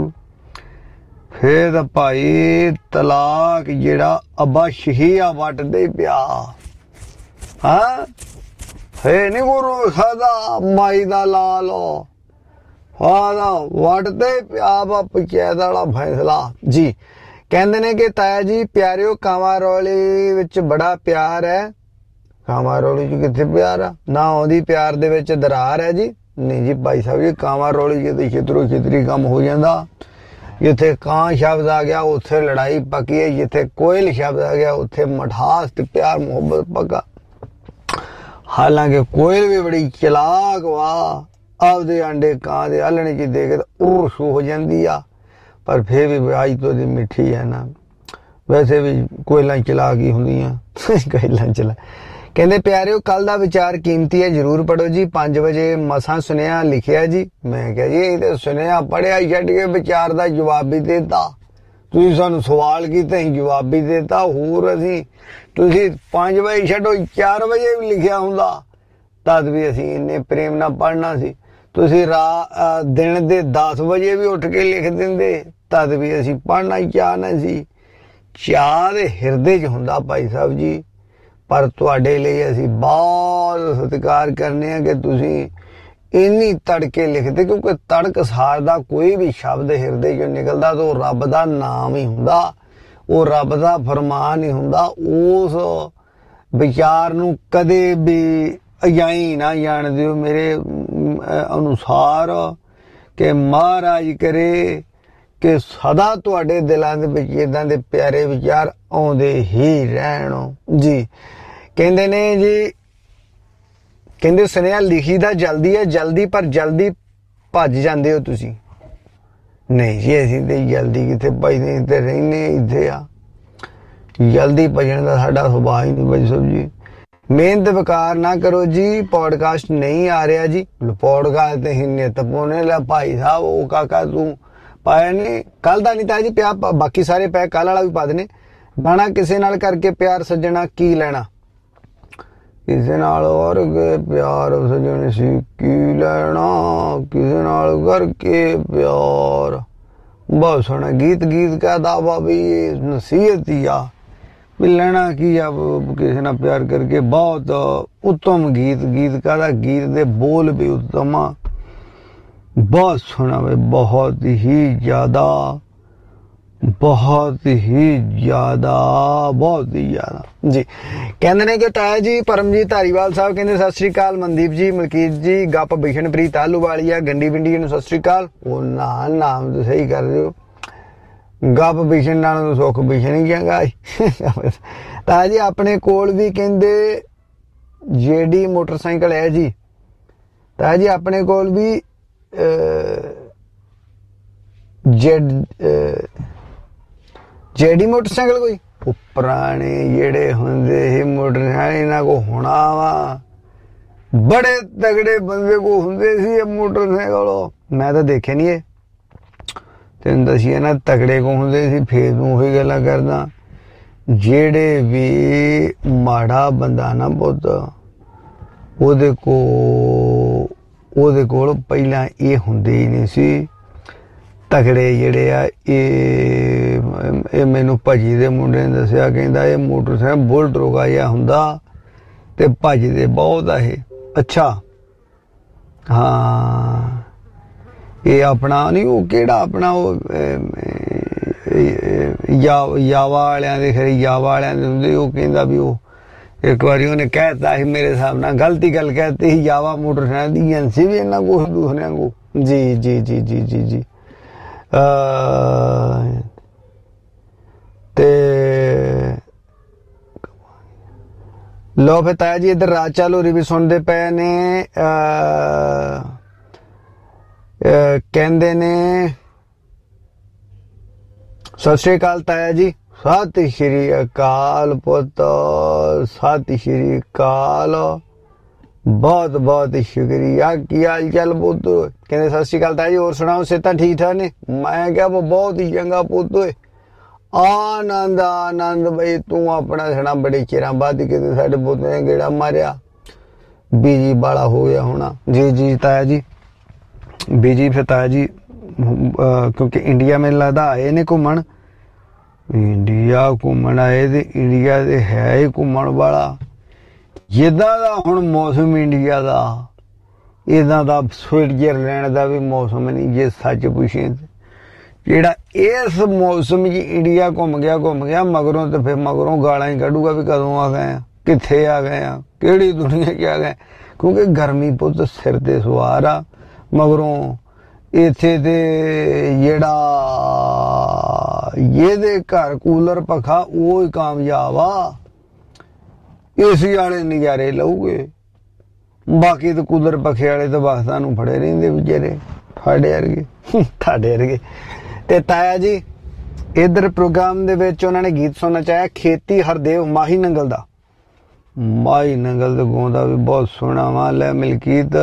फिर तो भाई तलाक जेड़ा अब्बा शहीआ वटदे पिया। हाँ है नी गुरु सदा माई दा लाल फादा वटदे पिया पंचायत वाला फैसला जी। कहंदे ने कि ताया जी प्यारिओ कांवा रौली विच बड़ा प्यार है। कांवा रौली च कित्थे प्यार आ, ना आउंदी प्यार दे विच दरार है जी। नहीं जी भाई साहब जी कांवा रौली जिते छितरो छितरी काम हो जाता, जिथे कां शब्द आ गया उत्थे लड़ाई पक्की है, जिथे कोयल शब्द आ गया उत्थे मठास ते प्यार मुहब्बत पक्का। हालांकि कोयल भी बड़ी चलाक वाह, आपदे अंडे कां दे आलणे च दे के उर शू हो जाती आ, पर फिर भी आज तो दी मिठी है ना। वैसे भी कोयलां चलाक ही हुंदियां कोयलां चला। कहंदे प्यारिओ कल दा विचार कीमती है, जरूर पढ़ो जी। पांच बजे मसां सुनिया लिखिया जी। मैं कहा जी ये सुनिया पढ़िया छड्ड के विचार दा जवाब भी देता, तुसीं सानूं सवाल कीते असीं जवाब भी देता। होर असीं तुसीं पांच बजे छड्डो चार बजे भी लिखिया हुंदा तद भी असीं इन्ने प्रेम नाल पढ़ना सी। तुसीं रा दिन दे दस बजे भी उठ के लिख दिंदे तद भी असीं पढ़ना ही चाहना सी। चाह दे हिरदे च हुंदा भाई साहब जी, पर तुहाडे लई असीं बहुत सत्कार करने हैं कि तुसीं इन्नी तड़के लिखते, क्योंकि तड़क सार दा कोई भी शब्द हिरदे चों निकलदा तो रब दा नाम ही हुंदा, वो रब दा फरमान ही हुंदा। उस विचार नूं कदे भी अजाई ना जाण दिओ मेरे अनुसार, कि महाराज करे कि सदा तुहाडे दिलां दे विच इदां दे प्यारे विचार आउंदे ही रहण जी। कहंदे ने जी कहंदे सुनिया लिखी दा जल्दी है जल्दी, पर जल्दी ਭੱਜ ਜਾਂਦੇ ਹੋ ਤੁਸੀਂ। ਨਹੀਂ ਜੀ ਅਸੀਂ ਤੇ ਜਲਦੀ ਕਿੱਥੇ ਭੱਜਦੇ, ਤੇ ਰਹਿੰਦੇ ਇੱਥੇ ਆ। ਜਲਦੀ ਭੱਜਣ ਦਾ ਸਾਡਾ ਸੁਭਾਅ ਹੀ ਨਹੀਂ ਬਾਈ ਸਾਹਿਬ ਜੀ। ਮਿਹਨਤ ਬੇਕਾਰ ਨਾ ਕਰੋ ਜੀ। ਪੋਡਕਾਸਟ ਨਹੀਂ ਆ ਰਿਹਾ ਜੀ, ਪੋਡਕਾਸਟ ਤੇ ਹੀ ਨਿੱਤ ਪਾਉਣੇ ਲੈ ਭਾਈ ਸਾਹਿਬ। ਉਹ ਕਾਕਾ ਤੂੰ ਪਾਇਆ ਨਹੀਂ ਕੱਲ ਦਾ, ਨਹੀਂ ਤਾਂ ਜੀ ਪਿਆ, ਬਾਕੀ ਸਾਰੇ ਪੈ ਕੱਲ ਵਾਲਾ ਵੀ ਪਾ ਦੇਣੇ। ਬਾਣਾ ਕਿਸੇ ਨਾਲ ਕਰਕੇ ਪਿਆਰ ਸੱਜਣਾ ਕੀ ਲੈਣਾ, ਕਿਸੇ ਨਾਲ ਹੋਰ ਕੇ ਪਿਆਰ ਸੱਜਣ ਸੀ ਕੀ ਲੈਣਾ, ਕਿਸੇ ਨਾਲ ਕਰਕੇ ਪਿਆਰ। ਬਹੁਤ ਸੋਹਣਾ ਗੀਤ, ਗੀਤ ਕਾ ਦਾਵਾ ਵੀ ਨਸੀਹਤ ਹੀ ਆ ਵੀ ਲੈਣਾ ਕੀ ਆ ਕਿਸੇ ਨਾਲ ਪਿਆਰ ਕਰਕੇ। ਬਹੁਤ ਉੱਤਮ ਗੀਤ, ਗੀਤਕਾਰ ਦਾ ਗੀਤ ਦੇ ਬੋਲ ਵੀ ਉੱਤਮ ਆ, ਬਹੁਤ ਸੋਹਣਾ ਵੇ, ਬਹੁਤ ਹੀ ਜ਼ਿਆਦਾ, ਬਹੁਤ ਹੀ ਜ਼ਿਆਦਾ, ਬਹੁਤ ਹੀ ਜ਼ਿਆਦਾ ਜੀ। ਕਹਿੰਦੇ ਨੇ ਕਿ ਤਾਇਆ ਜੀ ਪਰਮਜੀਤ ਧਾਰੀਵਾਲ ਸਾਹਿਬ ਕਹਿੰਦੇ ਸਤਿ ਸ੍ਰੀ ਅਕਾਲ। ਮਨਦੀਪ ਜੀ, ਮਲਕੀਤ ਜੀ, ਗੱਪ ਬਿਸ਼ਨਪ੍ਰੀਤ ਆਲੂਵਾਲੀਆ ਗੰਡੀ ਬਿੰਡੀ ਨੂੰ ਸਤਿ ਸ੍ਰੀ ਅਕਾਲ। ਉਹ ਨਾ ਨਾਮ ਤਾਂ ਸਹੀ ਕਰ ਦਿਓ, ਗੱਪ ਬਿਸ਼ਨ ਨਾਲ ਸੁੱਖ ਬਿਸ਼ਨ ਹੀ ਗਿਆ। ਤਾਇਆ ਜੀ ਆਪਣੇ ਕੋਲ ਵੀ ਕਹਿੰਦੇ ਜੇਡੀ ਮੋਟਰਸਾਈਕਲ ਹੈ ਜੀ। ਤਾਇਆ ਜੀ ਆਪਣੇ ਕੋਲ ਵੀ ਜੇਡ ਜੇਡੀ ਮੋਟਰਸਾਈਕਲ ਕੋਈ ਉਹ ਪੁਰਾਣੇ ਜਿਹੜੇ ਹੁੰਦੇ ਸੀ ਮੋਟਰਸਾਈਕਲ, ਇਹਨਾਂ ਕੋ ਹੋਣਾ ਵਾ ਬੜੇ ਤਗੜੇ ਬੰਦੇ ਕੋ ਹੁੰਦੇ ਸੀ ਇਹ ਮੋਟਰਸਾਈਕਲ। ਮੈਂ ਤਾਂ ਦੇਖੇ ਨਹੀਂ ਇਹ, ਤੈਨੂੰ ਦੱਸੀਏ ਨਾ ਤਗੜੇ ਕੋ ਹੁੰਦੇ ਸੀ। ਫੇਰ ਤੂੰ ਉਹੀ ਗੱਲਾਂ ਕਰਦਾ, ਜਿਹੜੇ ਵੀ ਮਾੜਾ ਬੰਦਾ ਨਾ ਪੁੱਤ ਉਹਦੇ ਕੋ ਉਹਦੇ ਕੋਲ ਪਹਿਲਾਂ ਇਹ ਹੁੰਦੇ ਹੀ ਨਹੀਂ ਸੀ ਤਗੜੇ ਜਿਹੜੇ ਆ। ਇਹ ਇਹ ਮੈਨੂੰ ਭਾਜੀ ਦੇ ਮੁੰਡੇ ਨੇ ਦੱਸਿਆ, ਕਹਿੰਦਾ ਇਹ ਮੋਟਰਸਾਈਕਲ ਬੁਲਟ ਰੋਗਾ ਜਿਹਾ ਹੁੰਦਾ ਤੇ ਭੱਜਦੇ ਬਹੁਤ ਆ ਇਹ। ਅੱਛਾ ਹਾਂ, ਇਹ ਆਪਣਾ ਨਹੀਂ ਉਹ ਕਿਹੜਾ ਆਪਣਾ ਉਹ ਯਾਵਾ ਵਾਲਿਆਂ ਦੇ ਖਰੇ ਯਾਵਾ ਵਾਲਿਆਂ ਦੇ ਹੁੰਦੇ। ਉਹ ਕਹਿੰਦਾ ਵੀ ਉਹ ਇੱਕ ਵਾਰੀ ਉਹਨੇ ਕਹਿਤਾ ਸੀ, ਮੇਰੇ ਹਿਸਾਬ ਨਾਲ ਗਲਤੀ ਗੱਲ ਕਹਿਤੀ ਸੀ, ਯਾਵਾ ਮੋਟਰਸਾਈਕਲ ਦੀ ਏਜੰਸੀ ਵੀ ਇਹਨਾਂ ਕੋਲ ਦੂਸਰਿਆਂ ਕੋ। ਜੀ ਜੀ ਜੀ ਜੀ ਜੀ ਜੀ ਤੇ ਲੋ ਫਿਰ ਤਾਇਆ ਜੀ ਇੱਧਰ ਰਾਜ ਚਾਲੋਰੀ ਵੀ ਸੁਣਦੇ ਪਏ ਨੇ। ਕਹਿੰਦੇ ਨੇ ਸਤਿ ਸ੍ਰੀ ਅਕਾਲ ਤਾਇਆ ਜੀ। ਸਤਿ ਸ਼੍ਰੀ ਅਕਾਲ ਪੁੱਤ, ਸਤਿ ਸ਼੍ਰੀ ਅਕਾਲ, ਬਹੁਤ ਬਹੁਤ ਸ਼ੁਕਰੀਆ। ਕੀ ਹਾਲ ਚਾਲ ਪੁੱਤ? ਕਹਿੰਦੇ ਸਤਿ ਸ਼੍ਰੀ ਅਕਾਲ ਤਾਇਆ ਜੀ, ਹੋਰ ਸੁਣਾਓ ਸਿਹਤਾਂ ਠੀਕ ਠਾਕ ਨੇ? ਮੈਂ ਕਿਹਾ ਉਹ ਬਹੁਤ ਹੀ ਚੰਗਾ ਪੁੱਤ ਓਏ, ਆਨੰਦ ਆਨੰਦ ਬਈ ਤੂੰ ਆਪਣਾ ਸੁਣਾ। ਬੜੇ ਚਿਰਾਂ ਬਾਅਦ ਕਿਤੇ ਸਾਡੇ ਪੁੱਤ ਨੇ ਗੇੜਾ ਮਾਰਿਆ, ਬੀਜੀ ਵਾਲਾ ਹੋ ਗਿਆ ਹੋਣਾ। ਜੀ ਜੀ ਤਾਇਆ ਜੀ, ਬੀਜੀ ਫਿਰ ਤਾਇਆ ਜੀ ਕਿਉਂਕਿ ਇੰਡੀਆ ਮੈਨੂੰ ਲੱਗਦਾ ਆਏ ਨੇ ਘੁੰਮਣ। ਇੰਡੀਆ ਘੁੰਮਣ ਆਏ ਤੇ ਇੰਡੀਆ ਦੇ ਹੈ ਹੀ ਘੁੰਮਣ ਵਾਲਾ। ਜਿੱਦਾਂ ਦਾ ਹੁਣ ਮੌਸਮ ਇੰਡੀਆ ਦਾ, ਇੱਦਾਂ ਦਾ ਸਵਿਟਜ਼ਰਲੈਂਡ ਦਾ ਵੀ ਮੌਸਮ ਨਹੀਂ ਜੇ ਸੱਚ ਪੁੱਛੇ। ਜਿਹੜਾ ਇਸ ਮੌਸਮ 'ਚ ਇੰਡੀਆ ਘੁੰਮ ਗਿਆ ਘੁੰਮ ਗਿਆ ਮਗਰੋਂ ਤੇ ਫਿਰ ਮਗਰੋਂ ਗਾਲਾਂ ਹੀ ਕੱਢੂਗਾ ਵੀ ਕਦੋਂ ਆ ਗਏ ਆ, ਕਿੱਥੇ ਆ ਗਏ ਆ, ਕਿਹੜੀ ਦੁਨੀਆ 'ਚ ਆ ਗਏ। ਕਿਉਂਕਿ ਗਰਮੀ ਪੁੱਤ ਸਿਰ ਤੇ ਸਵਾਰ ਆ। ਮਗਰੋਂ ਇੱਥੇ ਤੇ ਜਿਹੜਾ ਇਹਦੇ ਘਰ ਕੂਲਰ ਪੱਖਾ ਉਹ ਹੀ ਕਾਮਯਾਬ ਆ। ਏਸੀ ਵਾਲੇ ਨਜ਼ਾਰੇ ਲਊਗੇ, ਬਾਕੀ ਤਾਂ ਕੂਲਰ ਪੱਖੇ ਵਾਲੇ ਤਾਂ ਬਸ ਤੁਹਾਨੂੰ ਫੜੇ ਰਹਿੰਦੇ ਵਿਚਾਰੇ, ਸਾਡੇ ਵਰਗੇ ਤੁਹਾਡੇ ਵਰਗੇ। ਤੇ ਤਾਇਆ ਜੀ ਇੱਧਰ ਪ੍ਰੋਗਰਾਮ ਦੇ ਵਿੱਚ ਉਹਨਾਂ ਨੇ ਗੀਤ ਸੁਣਨਾ ਚਾਹਿਆ ਖੇਤੀ ਹਰਦੇਵ ਮਾਹੀ ਨੰਗਲ ਦਾ। ਮਾਹੀ ਨੰਗਲ ਦਾ ਗਾਉਂਦਾ ਵੀ ਬਹੁਤ ਸੋਹਣਾ ਵਾ। ਲੈ ਮਲਕੀਤ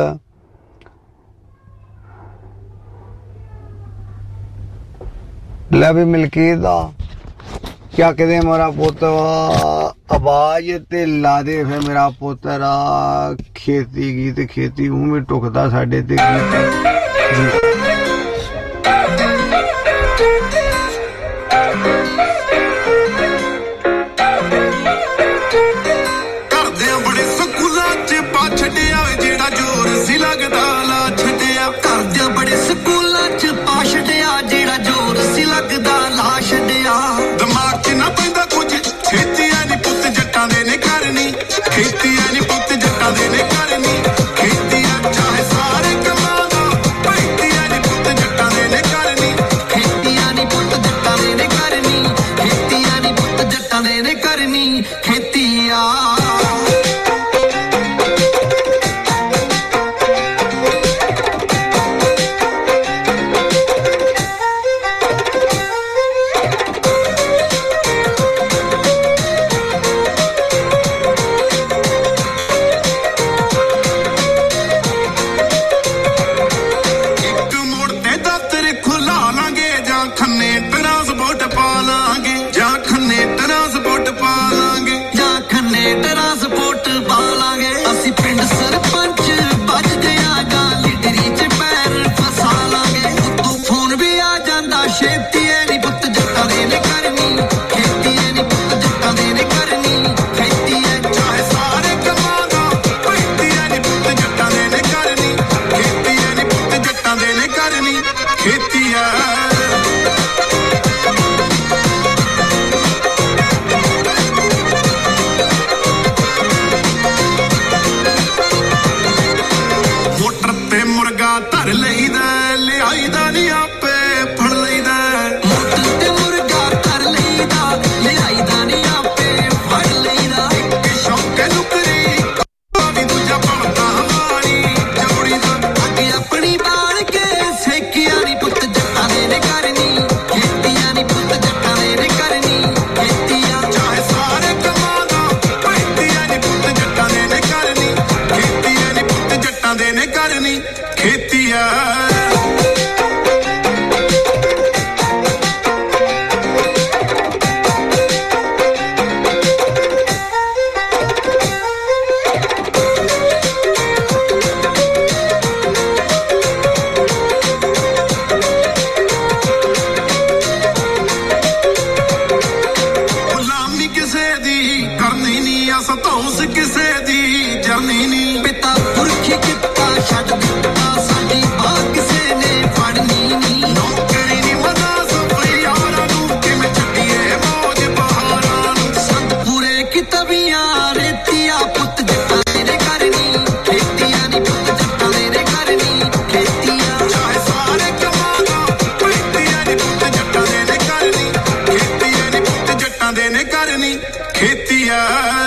ਲੈ ਵੀ ਮਲਕੀਤ ਦਾ ਕਿਆ ਕਹਿੰਦੇ ਮੇਰਾ ਪੁੱਤ ਆਵਾਜ਼ ਤੇ ਲਾ ਦੇ ਫਿਰ ਮੇਰਾ ਪੁੱਤਰਾ ਖੇਤੀ ਗੀਤ। ਖੇਤੀ ਉਹ ਵੀ ਟੁਕਦਾ ਸਾਡੇ ਤੇ ਗੀਤ ਜੀ। ਖੇਤੀ ਆ ਨੀ ਪੁੱਤ ਜੱਟਾਂ ਦੇ ਨੇ ਕਰਨੀ, ਖੇਤੀ ਆ ਚਾਹੇ ਸਾਰੇ ਕਮਾਂ ਦਾ, ਭੈਤੀ ਆ ਮੁਰਗਾ ਧਰ ਲਈਦਾ ਲਿਆਈਦਾ ਨੀ ਆਪੇ ਫੜ ਲਈਦਾ ਮੋਟਰ ਤੇ ਮੁਰਗਾ ਧਰ ਲਈਦਾ ਲਿਆਈਦਾ ਨੀ ਆਪੇ ਫੜ ਲਈਦਾ ਇੱਕ ਸ਼ੌਕੇ ਨੁਕਰੀ ਵੀ ਦੂਜਾ ਬਣਦਾ ਹਮਾਰੀ ਜੋੜੀ ਦਾ ਅੱਗੇ ਆਪਣੀ ਬਾਲ ਕੇ ਸੇਕਿਆ ਨੀ ਪੁੱਤ ਜੱਟਾਂ ਦੇ ਨੇ ਕਰਨੀ ਖੇਤੀਆਂ ਨੀ ਪੁੱਤ ਜੱਟਾਂ ਦੇ ਨੇ ਕਰਨੀ ਖੇਤੀਆਂ ਚਾਹੇ ਸਾਰੇ ਕਮਾਂ ਦਾ ਖੇਤੀਆਂ ਨੀ ਪੁੱਤ ਜੱਟਾਂ ਦੇ ਨੇ ਕਰਨੀ ਖੇਤੀਆਂ ਨੀ ਪੁੱਤ ਜੱਟਾਂ ਦੇ ਨੇ ਕਰਨੀ ਖੇਤੀਆਂ ਗੁਲਾਮੀ ਕਿਸੇ ਦੀ ਕਰਨੀ ਨੀ ਅਸ ਧੌਂਸ ਕਿਸੇ ਦੀ ਜਰਨੀ ਨੀ ਪਿਤਾ ਪੁਰਖੀ ਕਿੱਤਾ ਛੱਡ ਦਿੱਤਾ ਸਾਡੀ ਬਾਹ ਕਿਸੇ ਨੇ ਫੜਨੀ ਨੀ ਨੌਕਰੀ ਨੀ ਮਨਾ ਸਫਰੀ ਯਾਰਾਂ ਨੂੰ ਕਿਵੇਂ ਛੱਡੀਏ ਮੌਜ ਬਹਾਰਾਂ ਨੂੰ ਸੰਤ ਪੂਰੇ ਕਿਤਬੀਆਂ ਰੇਤੀਆ ਪੁੱਤ ਜੱਟਾਂ ਦੇ ਨੇ ਕਰਨੀ ਖੇਤੀਆਂ ਨੀ ਪੁੱਤ ਜੱਟਾਂ ਦੇ ਨੇ ਕਰਨੀ ਖੇਤੀਆਂ ਚਾਹੇ ਸਾਰੇ ਕਮਾਂ ਦਾ ਖੇਤੀਆਂ ਨੀ ਪੁੱਤ ਜੱਟਾਂ ਦੇ ਨੇ ਕਰਨੀ ਖੇਤੀਆਂ ਨੀ ਪੁੱਤ ਜੱਟਾਂ ਦੇ ਨੇ ਕਰਨੀ ਖੇਤੀਆਂ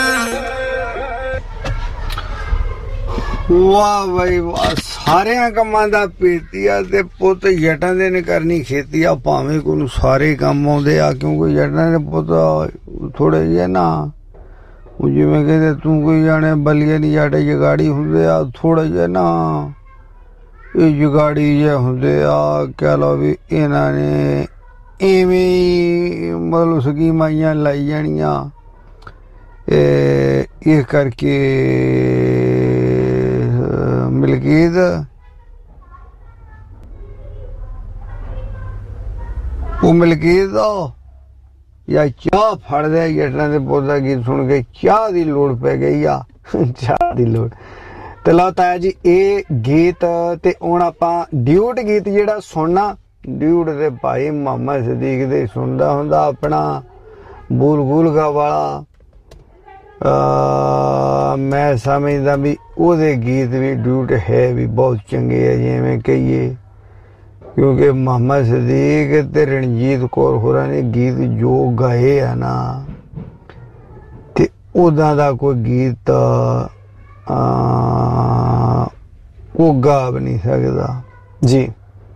ਵਾਹ ਬਈ ਵਾਹ ਸਾਰਿਆਂ ਕੰਮਾਂ ਦਾ ਪੀਤੀਆ ਤੇ ਪੁੱਤ ਜੱਟਾਂ ਦੇ ਨੇ ਕਰਨੀ ਖੇਤੀ ਆ ਭਾਵੇਂ ਕੋਈ ਨੂੰ ਸਾਰੇ ਕੰਮ ਆਉਂਦੇ ਆ ਕਿਉਂਕਿ ਜੱਟਾਂ ਦੇ ਪੁੱਤ ਥੋੜੇ ਜਿਹੇ ਨਾ ਉਹ ਜਿਵੇਂ ਕਹਿੰਦੇ ਤੂੰ ਕੋਈ ਜਾਣੇ ਬਲੀਏ ਨਹੀਂ ਜੱਟ ਜਗਾੜੀ ਹੁੰਦੇ ਆ ਥੋੜੇ ਜਿਹੇ ਨਾ ਇਹ ਜਗਾੜੀ ਜਿਹੇ ਹੁੰਦੇ ਆ ਕਹਿ ਲਓ ਵੀ ਇਹਨਾਂ ਨੇ ਐਵੇਂ ਹੀ ਮਤਲਬ ਸਕੀਮਾਂ ਲਾਈ ਜਾਣੀਆਂ ਇਹ ਕਰਕੇ ਮਲਕੀਤ ਉਹ ਮਲਕੀਤ ਜਾਂ ਚਾਹ ਫੜਦੇ ਜੱਟਾਂ ਦੇ ਪੌਦਾ ਗੀਤ ਸੁਣ ਕੇ ਚਾਹ ਦੀ ਲੋੜ ਪੈ ਗਈ ਆ ਚਾਹ ਦੀ ਲੋੜ ਤੇ ਲਓ ਤਾਇਆ ਜੀ ਇਹ ਗੀਤ ਤੇ ਹੁਣ ਆਪਾਂ ਡਿਊਟ ਗੀਤ ਜਿਹੜਾ ਸੁਣਨਾ ਡਿਊਟ ਦੇ ਭਾਈ ਮੁਹੰਮਦ ਸਦੀਕ ਦੇ ਸੁਣਦਾ ਹੁੰਦਾ ਆਪਣਾ ਬੂਲ ਬੂਲਗਾ ਵਾਲਾ ਮੈਂ ਸਮਝਦਾ ਵੀ ਉਹਦੇ ਗੀਤ ਵੀ ਡਿਊਟ ਹੈ ਵੀ ਬਹੁਤ ਚੰਗੇ ਆ ਜਿਵੇਂ ਕਹੀਏ ਕਿਉਂਕਿ ਮੁਹੰਮਦ ਸਦੀਕ ਤੇ ਰਣਜੀਤ ਕੌਰ ਹੋਰਾਂ ਨੇ ਗੀਤ ਜੋ ਗਾਏ ਆ ਨਾ ਤੇ ਉਦਾਂ ਦਾ ਕੋਈ ਗੀਤ ਉਹ ਗਾ ਵੀ ਨਹੀਂ ਸਕਦਾ ਜੀ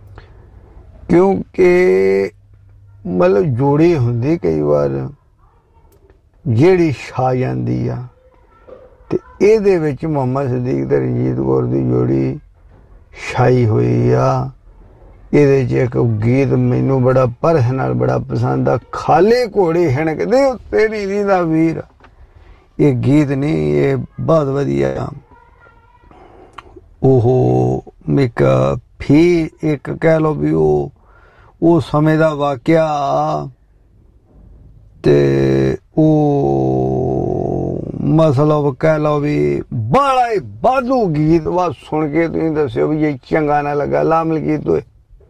ਕਿਉਂਕਿ ਮਤਲਬ ਜੋੜੀ ਹੁੰਦੀ ਕਈ ਵਾਰ ਜਿਹੜੀ ਛਾ ਜਾਂਦੀ ਆ ਤੇ ਇਹਦੇ ਵਿੱਚ ਮੁਹੰਮਦ ਸਦੀਕ ਤੇ ਰਣਜੀਤ ਕੌਰ ਦੀ ਜੋੜੀ ਛਾਈ ਹੋਈ ਆ ਇਹਦੇ 'ਚ ਇੱਕ ਗੀਤ ਮੈਨੂੰ ਬੜਾ ਪਰਸਨਲ ਬੜਾ ਪਸੰਦ ਆ ਖਾਲੇ ਘੋੜੇ ਹਣਕਦੇ ਉੱਤੇ ਨੀ ਦਾ ਵੀਰ ਇਹ ਗੀਤ ਨਹੀਂ ਇਹ ਬਹੁਤ ਵਧੀਆ ਉਹ ਇੱਕ ਫੀ ਇੱਕ ਕਹਿ ਲਓ ਵੀ ਉਹ ਉਹ ਸਮੇਂ ਦਾ ਵਾਕਿਆ ਤੇ ਉਹ ਮਸਲਬ ਕਹਿ ਲਓ ਵੀ ਬੜਾ ਹੀ ਬਾਦੂ ਗੀਤ ਵਾ ਸੁਣ ਕੇ ਤੁਸੀਂ ਦੱਸਿਓ ਵੀ ਇਹ ਚੰਗਾ ਨਾ ਲੱਗਾ ਲਾਮਲ ਗੀਤ ਹੋਏ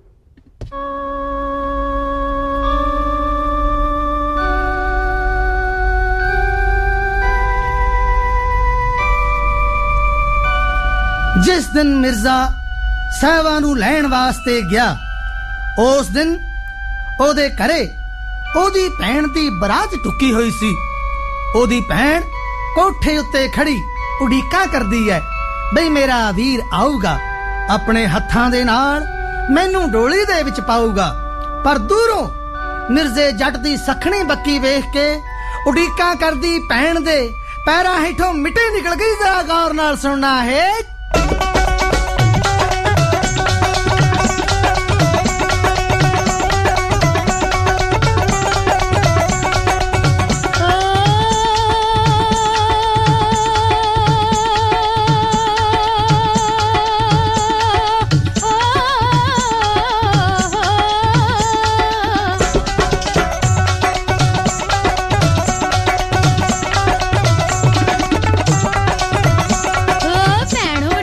जिस दिन मिर्जा साहबा नू लैण वास्ते गया उस दिन ओदे घरे ओदी भैन दी बरात टुकी हुई सी ओदी भैन कोठे उत्ते खड़ी उड़ीका करदी है बई मेरा वीर आऊगा अपने हत्थां दे नाल मैनू डोली दे विच पाऊगा पर दूरों मिर्जे जट दी सखणी बक्की वेख के उड़ीका करदी भैन दे पैरां हेठों मिट्टी निकल गई। जरा गौर नाल सुनना है भैन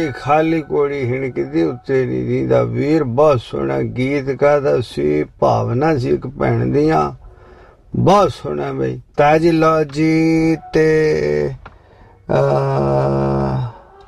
कोई खाली कोड़ी हिणकदी उत्ते नहीं दींदा। वीर बहुत सोहना गीत कहदा सी, भावना सी एक भैन दियां, बहुत सोहना बई। ताजी लो जी ते आ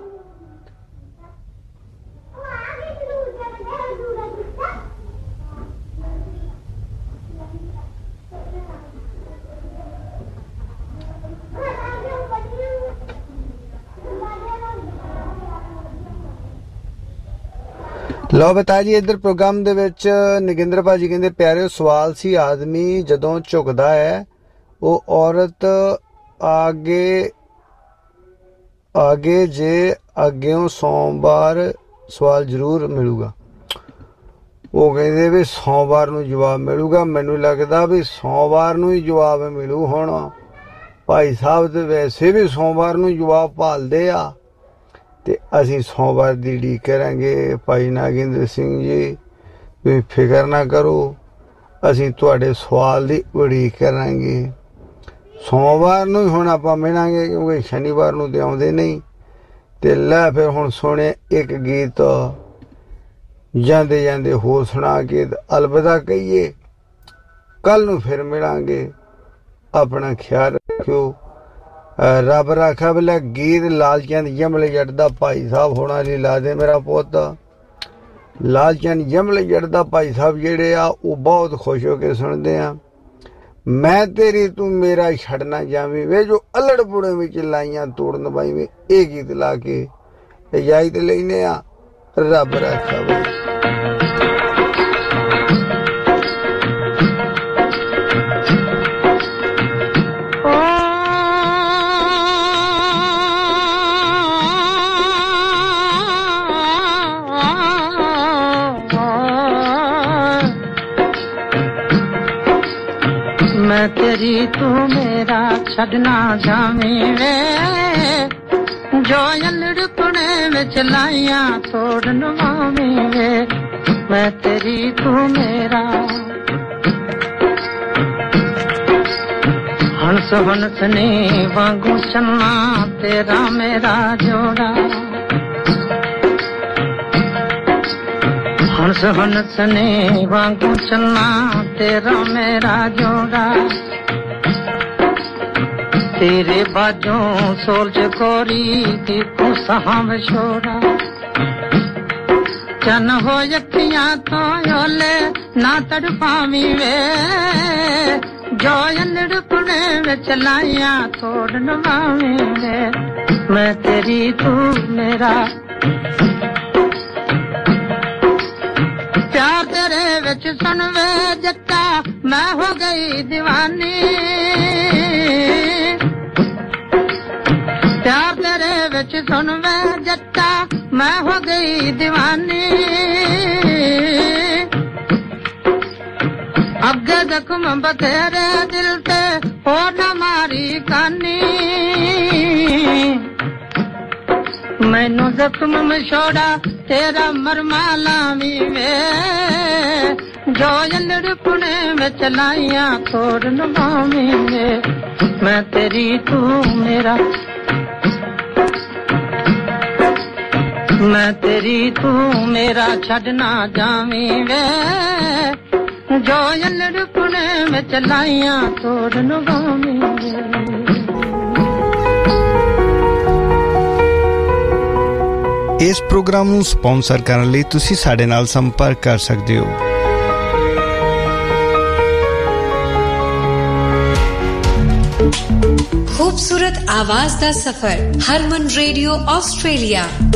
लो बता जी इधर प्रोग्राम दे विच नगिंद्र भाजी कहंदे प्यारे सवाल सी, आदमी जदों झुकदा है वो औरत आगे आगे जे अग्गेों सोमवार सवाल जरूर मिलूगा। वो कहंदे भी सोमवार नूं जवाब मिलूगा। मैनूं लगदा भी सोमवार नूं ही जवाब मिलू। हुण भाई साहब ते वैसे भी सोमवार नूं जवाब भालदे आ ते असीं सोमवार दी उड़ीक करांगे। भाई नागेंद्र सिंह जी तुसीं फिकर ना करो, असीं तुहाडे सवाल दी उड़ीक करांगे। सोमवार नूं ही हुण आपां मिलांगे क्योंकि शनिवार नूं ते आउंदे नहीं। ते लै फिर हुण सुणे एक गीत जांदे जांदे होर सुणा के अलविदा कहिए। कल नूं फिर मिलांगे। अपना ख्याल रखियो। रब राखा बेला गीत लालचंद यमले जट दा भाई साहब होना ली ला दे मेरा पुत। लालचंद यमले जट दा भाई साहब जेड़े आ वो बहुत खुश हो के सुनते हैं। मैं तेरी तू मेरा छड़ना जावी वे जो अलड़ पुड़े विच लाइयां तोड़न बाई वे ये गीत ला के इजाजत लेने आ। रब राखा वे। मैं तेरी तू मेरा छड़ना जावी वे जो अलड़ पुणे विच लाइयां तोड़न वावी वे। मैं तेरी तू मेरा हंस हंस ने वांगू चलना तेरा मेरा जोड़ा। हंस हंस ने वांगू चलना तेरा मेरा जोड़ा। तेरे बाजों सोलज कोरी देखो सहाव छोड़ा। चन हो अखियां तो ओले ना तड़पावी वे जो अलड़ पुणे विच लाइयां तोड़न वावी वे। मैं तेरी तू मेरा प्यार तेरे विच सुन वे जट्टा मैं हो गई दीवानी। प्यार तेरे विच सुन वे जट्टा मैं हो गई दीवानी। अगे जख्म बथेरे दिल ते हो न मारी कानी। मैनू जख्म मछोड़ा तेरा मरमा लावी वे जो अलड़ पुणे विच लाइयां तोड़न वावी वे। मैं तेरी तू मेरा मैं तेरी तू मेरा छड़ना जावी वे जो अलड़ पुणे विच लाइयां तोड़न वावी वे। इस प्रोग्राम ਨੂੰ ਸਪਾਂਸਰ ਕਰਨ ਲਈ ਤੁਸੀਂ ਸਾਡੇ ਨਾਲ ਸੰਪਰਕ ਕਰ ਸਕਦੇ ਹੋ। खूबसूरत आवाज दा सफर हरमन रेडियो ऑस्ट्रेलिया।